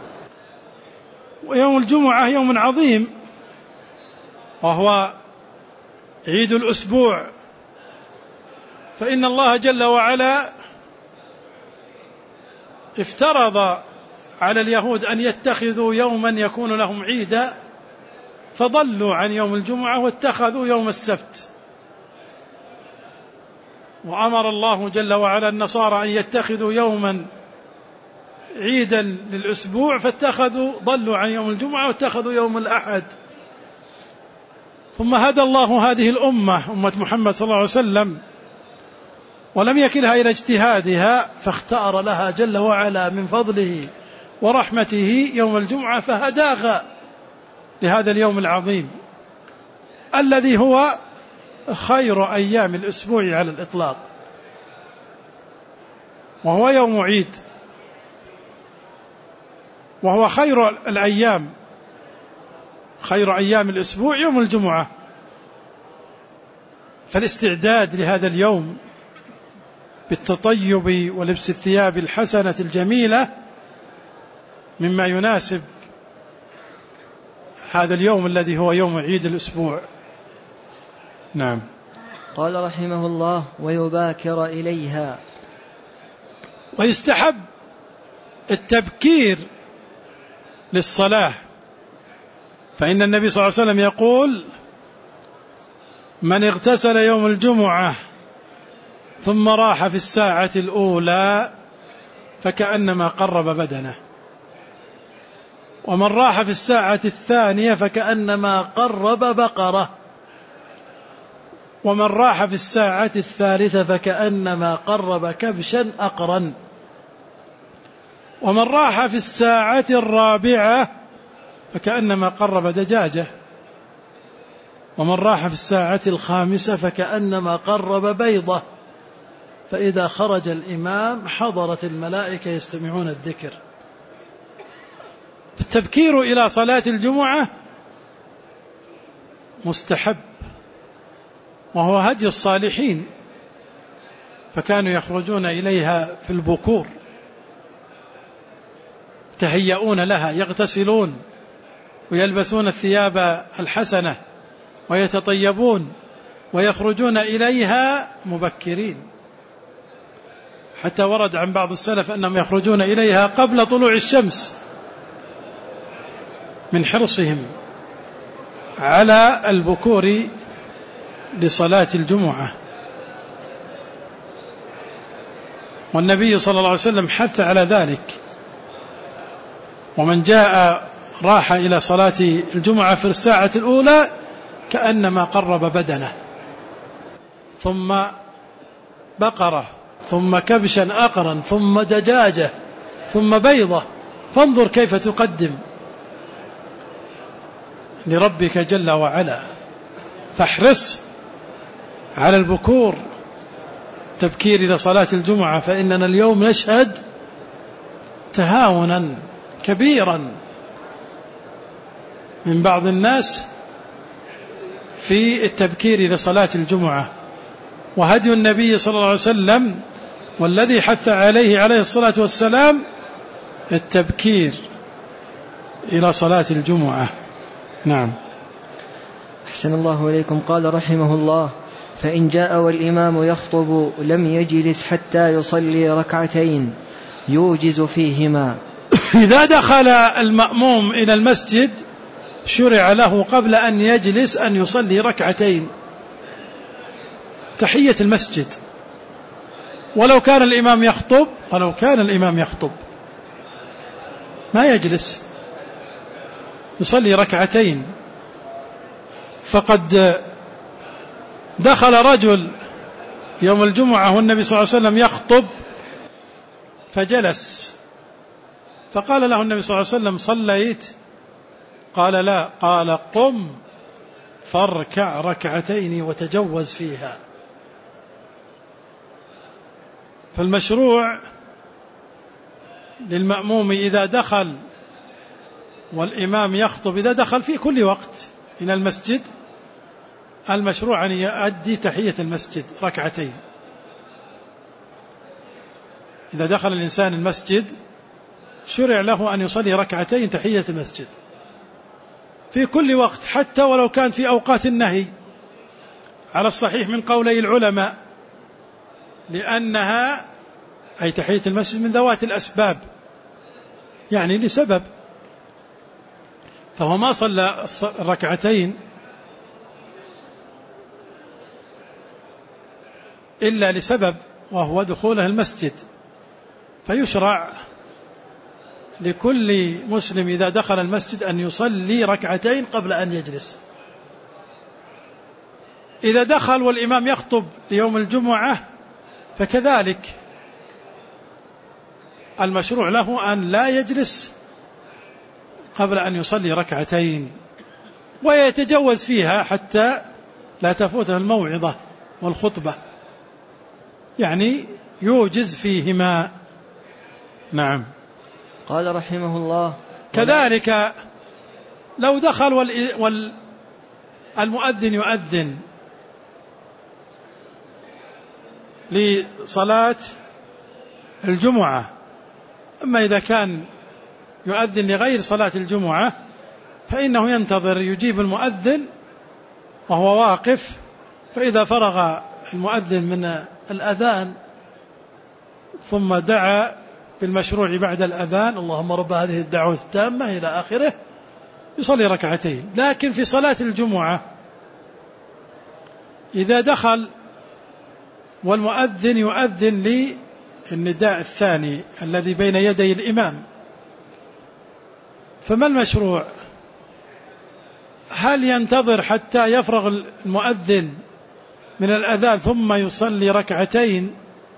ويوم الجمعة يوم عظيم، وهو عيد الأسبوع، فإن الله جل وعلا افترض على اليهود أن يتخذوا يوما يكون لهم عيدا، فضلوا عن يوم الجمعة واتخذوا يوم السبت. وأمر الله جل وعلا النصارى أن يتخذوا يوما عيدا للأسبوع، فاتخذوا ضلوا عن يوم الجمعة واتخذوا يوم الأحد. ثم هدى الله هذه الأمة، أمة محمد صلى الله عليه وسلم، ولم يكلها إلى اجتهادها، فاختار لها جل وعلا من فضله ورحمته يوم الجمعة، فهداها لهذا اليوم العظيم الذي هو خير أيام الأسبوع على الإطلاق، وهو يوم عيد، وهو خير الأيام، خير أيام الأسبوع يوم الجمعة. فالاستعداد لهذا اليوم بالتطيب ولبس الثياب الحسنة الجميلة مما يناسب هذا اليوم الذي هو يوم عيد الأسبوع. نعم. قال رحمه الله: ويباكر إليها. ويستحب التبكير للصلاة، فإن النبي صلى الله عليه وسلم يقول: من اغتسل يوم الجمعة ثم راح في الساعة الأولى فكأنما قرب بدنه، ومن راح في الساعة الثانية فكأنما قرب بقرة، ومن راح في الساعة الثالثة فكأنما قرب كبشا أقرا، ومن راح في الساعة الرابعة فكأنما قرب دجاجة، ومن راح في الساعة الخامسة فكأنما قرب بيضة. فإذا خرج الإمام حضرت الملائكة يستمعون الذكر. التبكير إلى صلاة الجمعة مستحب، وهو هدي الصالحين، فكانوا يخرجون إليها في البكور، تهيئون لها، يغتسلون ويلبسون الثياب الحسنة ويتطيبون ويخرجون إليها مبكرين، حتى ورد عن بعض السلف أنهم يخرجون إليها قبل طلوع الشمس من حرصهم على البكور لصلاة الجمعة. والنبي صلى الله عليه وسلم حث على ذلك: ومن جاء راح إلى صلاة الجمعة في الساعة الأولى كأنما قرب بدنه، ثم بقرة، ثم كبشا أقرا، ثم دجاجة، ثم بيضة. فانظر كيف تقدم لربك جل وعلا. فاحرص على البكور تبكير إلى صلاة الجمعة، فإننا اليوم نشهد تهاونا كبيرا من بعض الناس في التبكير إلى صلاة الجمعة. وهدي النبي صلى الله عليه وسلم والذي حث عليه عليه الصلاة والسلام التبكير إلى صلاة الجمعة. نعم. أحسن الله إليكم. قال رحمه الله: فإن جاء والإمام يخطب لم يجلس حتى يصلي ركعتين يوجز فيهما. إذا دخل المأموم إلى المسجد شرع له قبل أن يجلس أن يصلي ركعتين تحية المسجد، ولو كان الإمام يخطب ولو كان الإمام يخطب ما يجلس، يصلي ركعتين. فقد دخل رجل يوم الجمعة والنبي صلى الله عليه وسلم يخطب فجلس، فقال له النبي صلى الله عليه وسلم: صليت؟ قال: لا. قال: قم فاركع ركعتين وتجوز فيها. فالمشروع للمأموم إذا دخل والإمام يخطب، إذا دخل في كل وقت إلى المسجد، المشروع أن يؤدي تحية المسجد ركعتين. إذا دخل الإنسان المسجد شرع له أن يصلي ركعتين تحية المسجد في كل وقت، حتى ولو كان في أوقات النهي على الصحيح من قولي العلماء، لأنها أي تحية المسجد من ذوات الأسباب، يعني لسبب، فهو ما صلى الركعتين إلا لسبب وهو دخوله المسجد. فيشرع لكل مسلم إذا دخل المسجد أن يصلي ركعتين قبل أن يجلس. إذا دخل والإمام يخطب ليوم الجمعة فكذلك المشروع له أن لا يجلس قبل أن يصلي ركعتين، ويتجوز فيها حتى لا تفوته الموعظة والخطبة، يعني يوجز فيهما. نعم. قال رحمه الله: كذلك لو دخل والمؤذن يؤذن لصلاة الجمعة، أما إذا كان يؤذن لغير صلاة الجمعة فإنه ينتظر يجيب المؤذن وهو واقف، فإذا فرغ المؤذن من الأذان ثم دعا بالمشروع بعد الأذان: اللهم رب هذه الدعوة التامة إلى آخره، يصلي ركعتين. لكن في صلاة الجمعة إذا دخل والمؤذن يؤذن للنداء الثاني الذي بين يدي الإمام، فما المشروع؟ هل ينتظر حتى يفرغ المؤذن من الأذان ثم يصلي ركعتين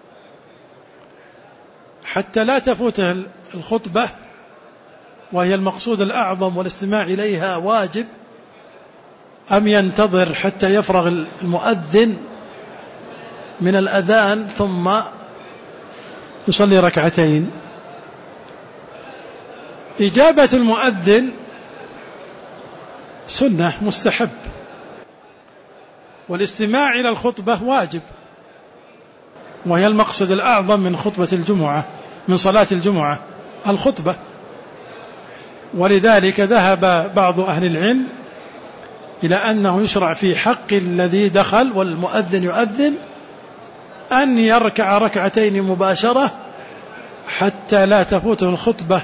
حتى لا تفوته الخطبة وهي المقصود الأعظم والاستماع إليها واجب، أم ينتظر حتى يفرغ المؤذن من الأذان ثم يصلي ركعتين؟ إجابة المؤذن سنة مستحب، والاستماع إلى الخطبة واجب، وهي المقصد الأعظم من خطبة الجمعة، من صلاة الجمعة الخطبة. ولذلك ذهب بعض أهل العلم إلى أنه يشرع في حق الذي دخل والمؤذن يؤذن أن يركع ركعتين مباشرة حتى لا تفوته الخطبة.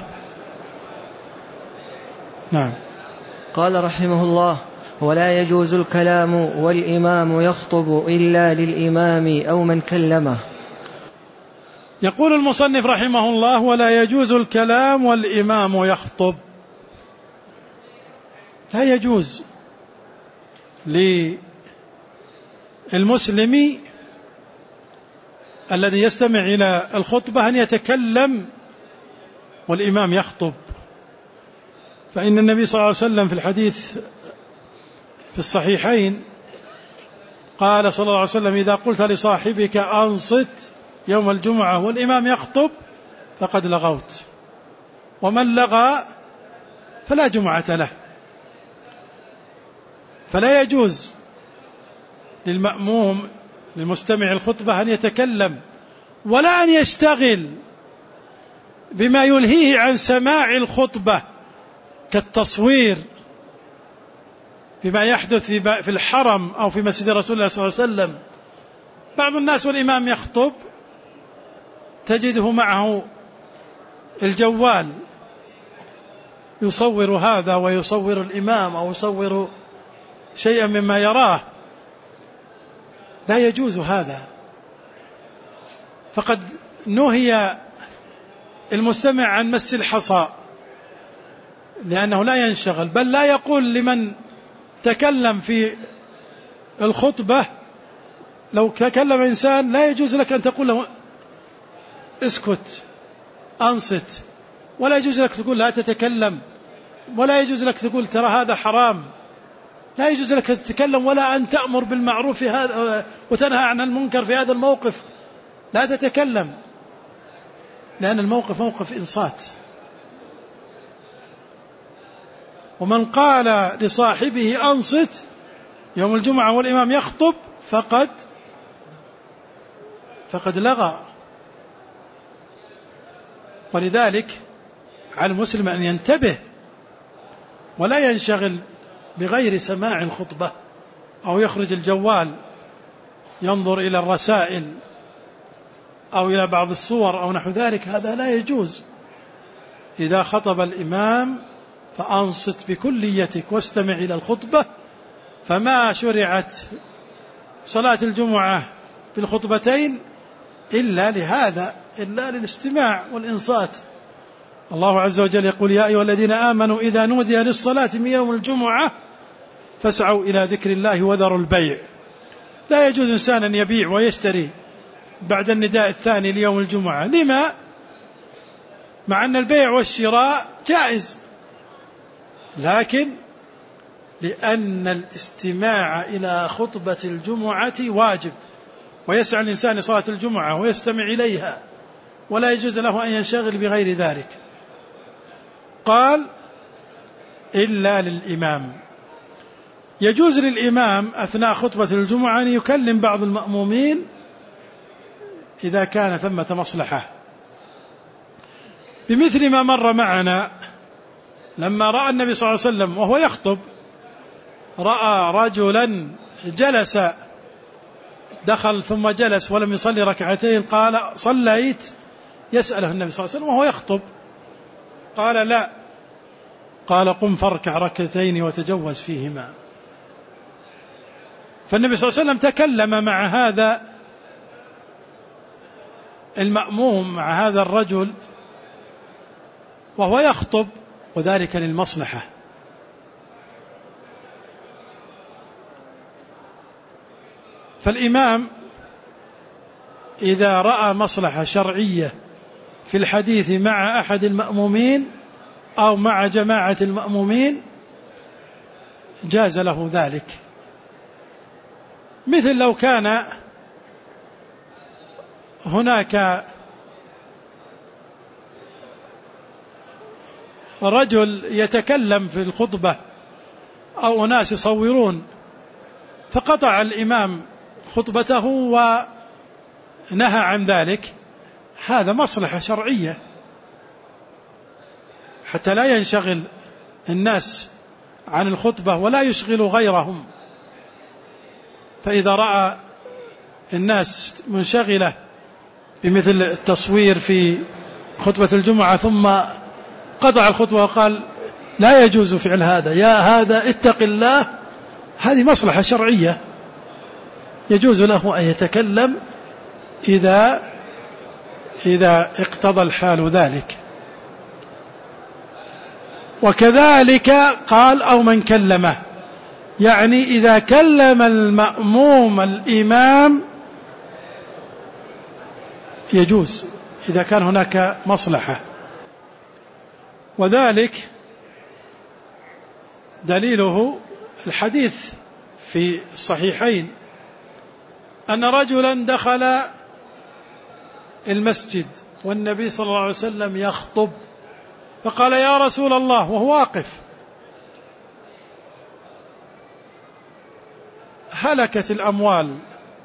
نعم. قال رحمه الله: ولا يجوز الكلام والإمام يخطب إلا للإمام أو من كلمه. يقول المصنف رحمه الله: ولا يجوز الكلام والإمام يخطب. لا يجوز للمسلم الذي يستمع إلى الخطبة أن يتكلم والإمام يخطب، فإن النبي صلى الله عليه وسلم في الحديث في الصحيحين قال صلى الله عليه وسلم: إذا قلت لصاحبك أنصت يوم الجمعة والإمام يخطب فقد لغوت، ومن لغى فلا جمعة له. فلا يجوز للمأموم للمستمع الخطبة أن يتكلم ولا أن يشتغل بما يلهيه عن سماع الخطبة كالتصوير بما يحدث في الحرم أو في مسجد رسول الله صلى الله عليه وسلم. بعض الناس والإمام يخطب تجده معه الجوال يصور هذا ويصور الإمام أو يصور شيئا مما يراه، لا يجوز هذا. فقد نهي المستمع عن مس الحصى لأنه لا ينشغل، بل لا يقول لمن تكلم في الخطبة، لو تكلم إنسان لا يجوز لك أن تقول له اسكت أنصت، ولا يجوز لك تقول لا تتكلم، ولا يجوز لك تقول ترى هذا حرام، لا يجوز لك تتكلم ولا أن تأمر بالمعروف في هذا وتنهى عن المنكر في هذا الموقف. لا تتكلم لأن الموقف موقف إنصات. ومن قال لصاحبه أنصت يوم الجمعة والإمام يخطب فقد فقد لغى. ولذلك على المسلم أن ينتبه ولا ينشغل بغير سماع الخطبة أو يخرج الجوال ينظر إلى الرسائل أو إلى بعض الصور أو نحو ذلك، هذا لا يجوز. إذا خطب الإمام فأنصت بكليتك واستمع إلى الخطبة. فما شرعت صلاة الجمعة بالخطبتين إلا لهذا، إلا للاستماع والإنصات. الله عز وجل يقول: يا أيها الذين آمنوا إذا نودي للصلاة من يوم الجمعة فاسعوا إلى ذكر الله وذروا البيع. لا يجوز إنسان أن يبيع ويشتري بعد النداء الثاني ليوم الجمعة. لما؟ مع أن البيع والشراء جائز، لكن لأن الاستماع إلى خطبة الجمعة واجب، ويسعى الإنسان لصلاة الجمعة ويستمع إليها، ولا يجوز له أن ينشغل بغير ذلك. قال: إلا للإمام. يجوز للإمام أثناء خطبة الجمعة أن يكلم بعض المأمومين إذا كان ثمة مصلحة، بمثل ما مر معنا لما رأى النبي صلى الله عليه وسلم وهو يخطب، رأى رجلا جلس، دخل ثم جلس ولم يصلي ركعتين، قال: صليت؟ يسأله النبي صلى الله عليه وسلم وهو يخطب، قال: لا. قال: قم فاركع ركعتين وتجوز فيهما. فالنبي صلى الله عليه وسلم تكلم مع هذا المأموم، مع هذا الرجل وهو يخطب، وذلك للمصلحة. فالإمام إذا رأى مصلحة شرعية في الحديث مع أحد المأمومين أو مع جماعة المأمومين جاز له ذلك. مثل لو كان هناك رجل يتكلم في الخطبة أو ناس يصورون، فقطع الإمام خطبته ونهى عن ذلك، هذا مصلحة شرعية حتى لا ينشغل الناس عن الخطبة ولا يشغلوا غيرهم. فإذا رأى الناس منشغلة بمثل التصوير في خطبة الجمعة ثم قطع الخطبة وقال: لا يجوز فعل هذا، يا هذا اتق الله، هذه مصلحة شرعية يجوز له أن يتكلم إذا إذا اقتضى الحال ذلك. وكذلك قال: أو من كلمه، يعني إذا كلم المأموم الإمام يجوز إذا كان هناك مصلحة. وذلك دليله الحديث في الصحيحين أن رجلا دخل المسجد والنبي صلى الله عليه وسلم يخطب، فقال يا رسول الله وهو واقف: هلكت الأموال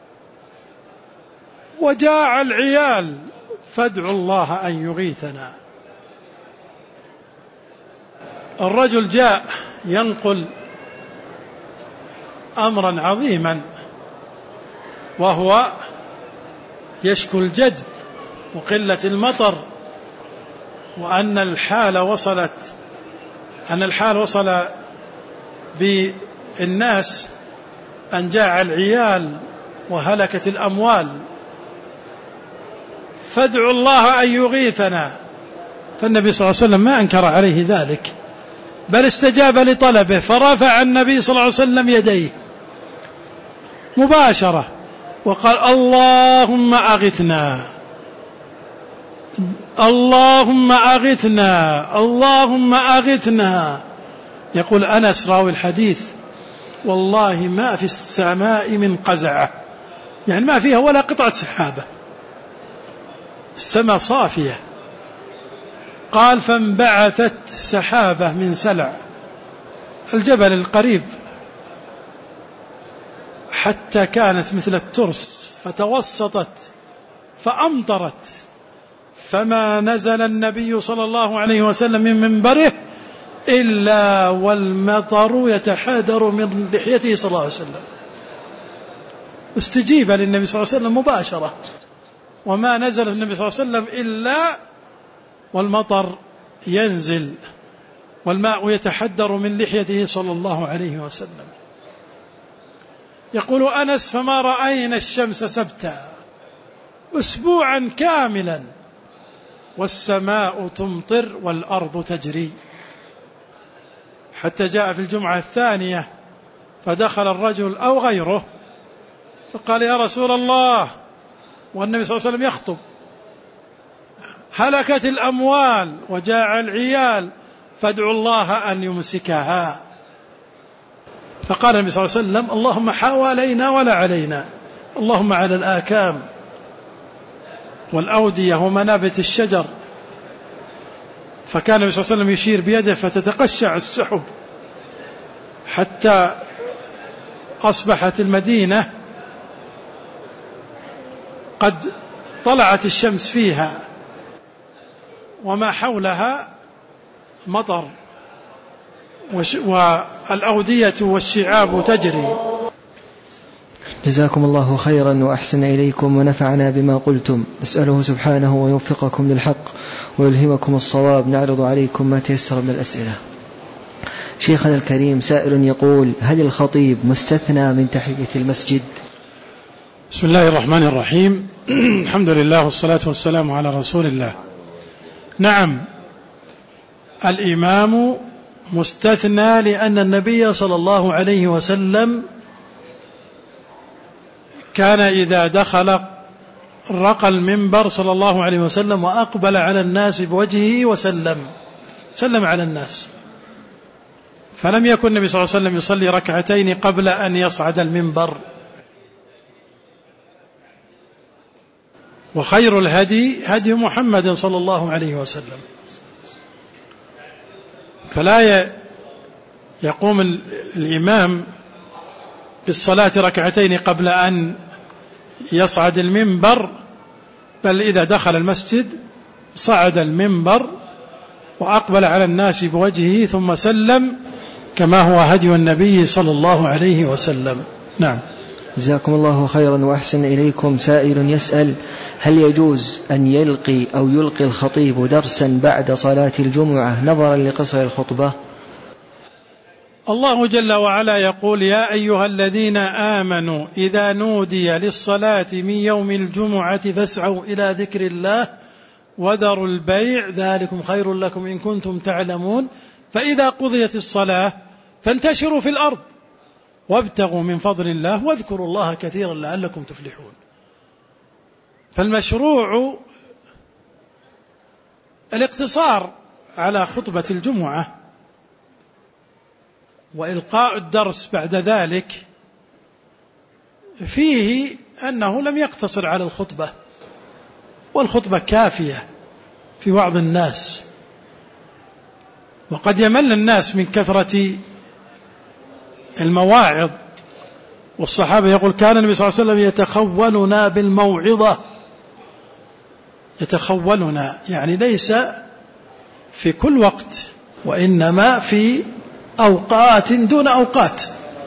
وجاع العيال فادعوا الله أن يغيثنا. الرجل جاء ينقل أمرا عظيما، وهو يشكو الجدب وقلة المطر، وأن الحال وصلت أن الحال وصل بالناس أن جاع العيال وهلكت الأموال، فادعوا الله أن يغيثنا. فالنبي صلى الله عليه وسلم ما أنكر عليه ذلك، بل استجاب لطلبه، فرفع النبي صلى الله عليه وسلم يديه مباشرة وقال: اللهم أغثنا، اللهم أغثنا، اللهم أغثنا. يقول أنس راوي الحديث: والله ما في السماء من قزعة، يعني ما فيها ولا قطعة سحابة، السماء صافية. قال: فانبعثت سحابة من سلع الجبل القريب حتى كانت مثل الترس، فتوسطت فأمطرت، فما نزل النبي صلى الله عليه وسلم من منبره إلا والمطر يتحادر من لحيته صلى الله عليه وسلم. استجيب للنبي صلى الله عليه وسلم مباشرة، وما نزل النبي صلى الله عليه وسلم إلا والمطر ينزل والماء يتحدر من لحيته صلى الله عليه وسلم. يقول أنس: فما رأينا الشمس سبتا أسبوعا كاملا والسماء تمطر والأرض تجري، حتى جاء في الجمعة الثانية فدخل الرجل أو غيره فقال: يا رسول الله، والنبي صلى الله عليه وسلم يخطب: هلكت الأموال وجاع العيال فادعوا الله أن يمسكها. فقال النبي صلى الله عليه وسلم: اللهم حوالينا ولا علينا، اللهم على الآكام والأودية ومنابت الشجر. فكان النبي صلى الله عليه وسلم يشير بيده فتتقشع السحب حتى أصبحت المدينة قد طلعت الشمس فيها وما حولها مطر والأودية والشعاب تجري. جزاكم الله خيرا وأحسن إليكم ونفعنا بما قلتم، نسأله سبحانه ويوفقكم للحق ويلهمكم الصواب. نعرض عليكم ما تيسر من الأسئلة. شيخنا الكريم، سائل يقول: هل الخطيب مستثنى من تحية المسجد؟ بسم الله الرحمن الرحيم. الحمد لله والصلاة والسلام على رسول الله. نعم، الإمام مستثنى، لأن النبي صلى الله عليه وسلم كان إذا دخل رقى المنبر صلى الله عليه وسلم وأقبل على الناس بوجهه وسلم سلم على الناس، فلم يكن النبي صلى الله عليه وسلم يصلي ركعتين قبل أن يصعد المنبر. وخير الهدي هدي محمد صلى الله عليه وسلم، فلا يقوم الإمام بالصلاة ركعتين قبل أن يصعد المنبر، بل إذا دخل المسجد صعد المنبر وأقبل على الناس بوجهه ثم سلم، كما هو هدي النبي صلى الله عليه وسلم. نعم. جزاكم الله خيرا وأحسن إليكم. سائل يسأل: هل يجوز أن يلقي أو يلقي الخطيب درسا بعد صلاة الجمعة نظرا لقصر الخطبة؟ الله جل وعلا يقول: يا أيها الذين آمنوا إذا نودي للصلاة من يوم الجمعة فاسعوا إلى ذكر الله وذروا البيع ذلكم خير لكم إن كنتم تعلمون، فإذا قضيت الصلاة فانتشروا في الأرض وابتغوا من فضل الله واذكروا الله كثيرا لعلكم تفلحون. فالمشروع الاقتصار على خطبة الجمعة وإلقاء الدرس بعد ذلك فيه أنه لم يقتصر على الخطبة، والخطبة كافية في بعض الناس، وقد يمل الناس من كثرة المواعظ. والصحابة يقول كان النبي صلى الله عليه وسلم يتخولنا بالموعظة، يتخولنا يعني ليس في كل وقت، وإنما في أوقات دون أوقات.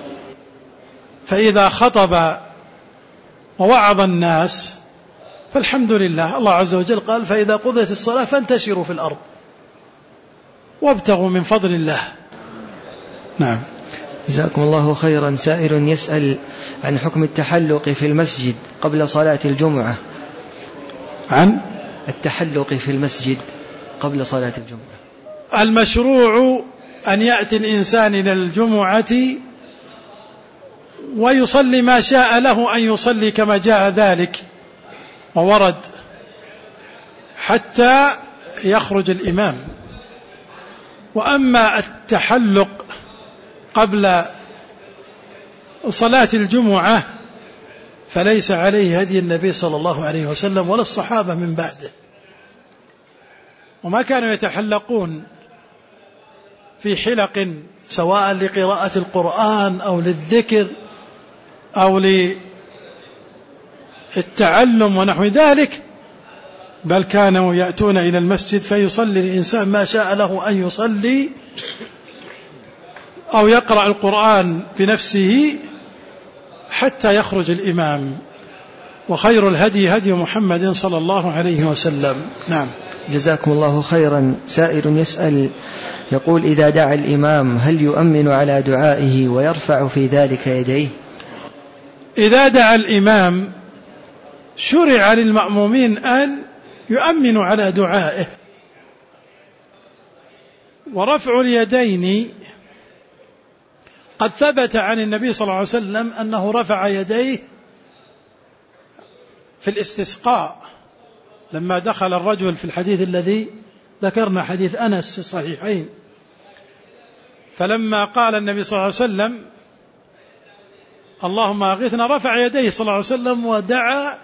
فإذا خطب ووعظ الناس فالحمد لله. الله عز وجل قال فإذا قضيت الصلاة فانتشروا في الأرض وابتغوا من فضل الله. نعم. جزاكم الله خيرا. سائل يسأل عن حكم التحلق في المسجد قبل صلاة الجمعة. عن التحلق في المسجد قبل صلاة الجمعة. المشروع أن يأتي الإنسان إلى الجمعة ويصلي ما شاء له أن يصلي كما جاء ذلك وورد حتى يخرج الإمام. وأما التحلق قبل صلاة الجمعة فليس عليه هدي النبي صلى الله عليه وسلم ولا الصحابة من بعده، وما كانوا يتحلقون في حلق سواء لقراءة القرآن أو للذكر أو للتعلم ونحو ذلك، بل كانوا يأتون إلى المسجد فيصلي الإنسان ما شاء له أن يصلي أو يقرأ القرآن بنفسه حتى يخرج الإمام. وخير الهدي هدي محمد صلى الله عليه وسلم. نعم. جزاكم الله خيرا. سائل يسأل يقول إذا دعا الإمام هل يؤمن على دعائه ويرفع في ذلك يديه؟ إذا دعا الإمام شرع للمأمومين أن يؤمنوا على دعائه. ورفع اليدين قد ثبت عن النبي صلى الله عليه وسلم أنه رفع يديه في الاستسقاء لما دخل الرجل في الحديث الذي ذكرنا حديث أنس في الصحيحين، فلما قال النبي صلى الله عليه وسلم اللهم أغثنا رفع يديه صلى الله عليه وسلم ودعا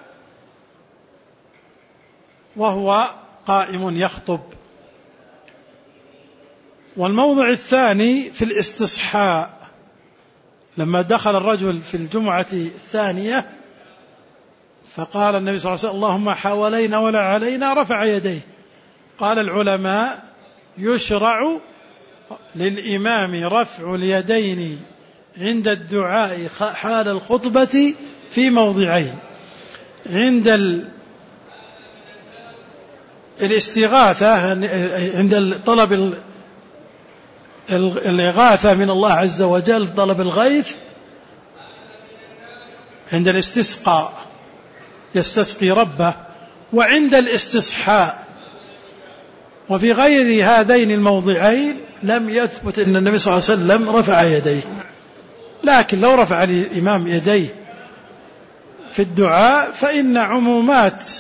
وهو قائم يخطب. والموضع الثاني في الاستصحاء لما دخل الرجل في الجمعة الثانية فقال النبي صلى الله عليه وسلم اللهم حوالينا ولا علينا رفع يديه. قال العلماء يشرع للإمام رفع اليدين عند الدعاء حال الخطبة في موضعين: عند الاستغاثة عند طلب الإغاثة من الله عز وجل طلب الغيث، عند الاستسقاء يستسقي ربه، وعند الاستصحاء. وفي غير هذين الموضعين لم يثبت أن النبي صلى الله عليه وسلم رفع يديه. لكن لو رفع الإمام يديه في الدعاء فإن عمومات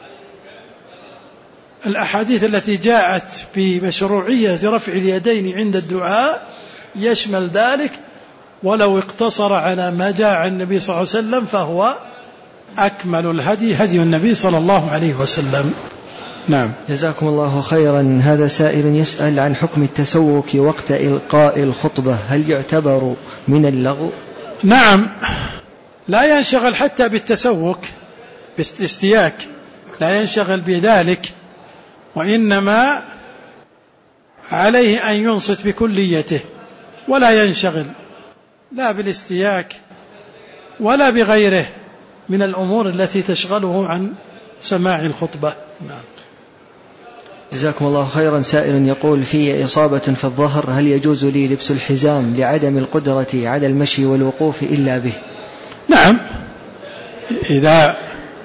الأحاديث التي جاءت بمشروعية رفع اليدين عند الدعاء يشمل ذلك، ولو اقتصر على ما جاء عن النبي صلى الله عليه وسلم فهو أكمل الهدي هدي النبي صلى الله عليه وسلم. نعم. جزاكم الله خيرا. هذا سائل يسأل عن حكم التسوك وقت إلقاء الخطبة، هل يعتبر من اللغو؟ نعم، لا ينشغل حتى بالتسوك بالاستياك، لا ينشغل بذلك، وإنما عليه أن ينصت بكليته ولا ينشغل لا بالاستياك ولا بغيره من الأمور التي تشغله عن سماع الخطبة. نعم. جزاكم الله خيرا. سائل يقول في إصابة في الظهر، هل يجوز لي لبس الحزام لعدم القدرة على المشي والوقوف إلا به؟ نعم، إذا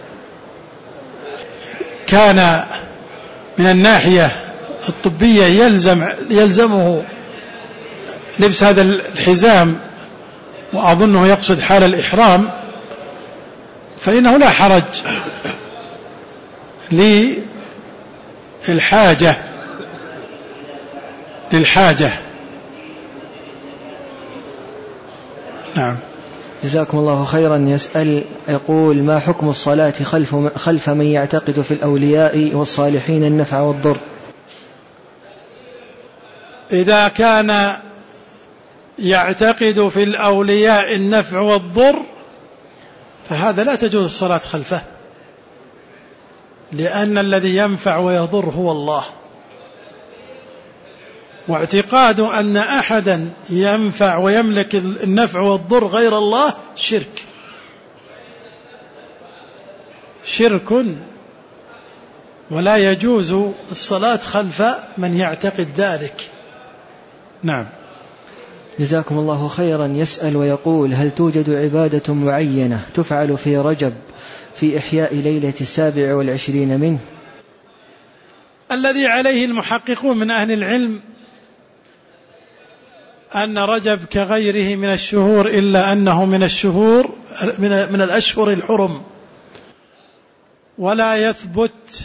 كان من الناحية الطبية يلزم يلزمه لبس هذا الحزام، وأظنه يقصد حال الإحرام، فإنه لا حرج للحاجة للحاجة. نعم. جزاكم الله خيرا. يسأل يقول: ما حكم الصلاة خلف خلف من يعتقد في الأولياء والصالحين النفع والضر؟ إذا كان يعتقد في الأولياء النفع والضر فهذا لا تجوز الصلاة خلفه، لأن الذي ينفع ويضر هو الله، واعتقاد أن أحدا ينفع ويملك النفع والضر غير الله شرك شرك ولا يجوز الصلاة خلف من يعتقد ذلك. نعم. جزاكم الله خيرا. يسأل ويقول: هل توجد عبادة معينة تفعل في رجب في إحياء ليلة السابع والعشرين منه؟ الذي عليه المحققون من أهل العلم أن رجب كغيره من الشهور إلا أنه من الشهور من الأشهر الحرم، ولا يثبت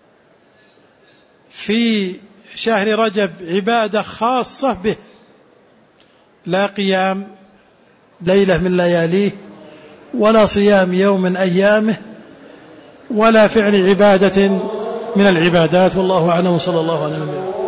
في شهر رجب عبادة خاصة به، لا قيام ليلة من لياليه، ولا صيام يوم من أيامه، ولا فعل عبادة من العبادات. والله أعلم، صلى الله عليه وسلم.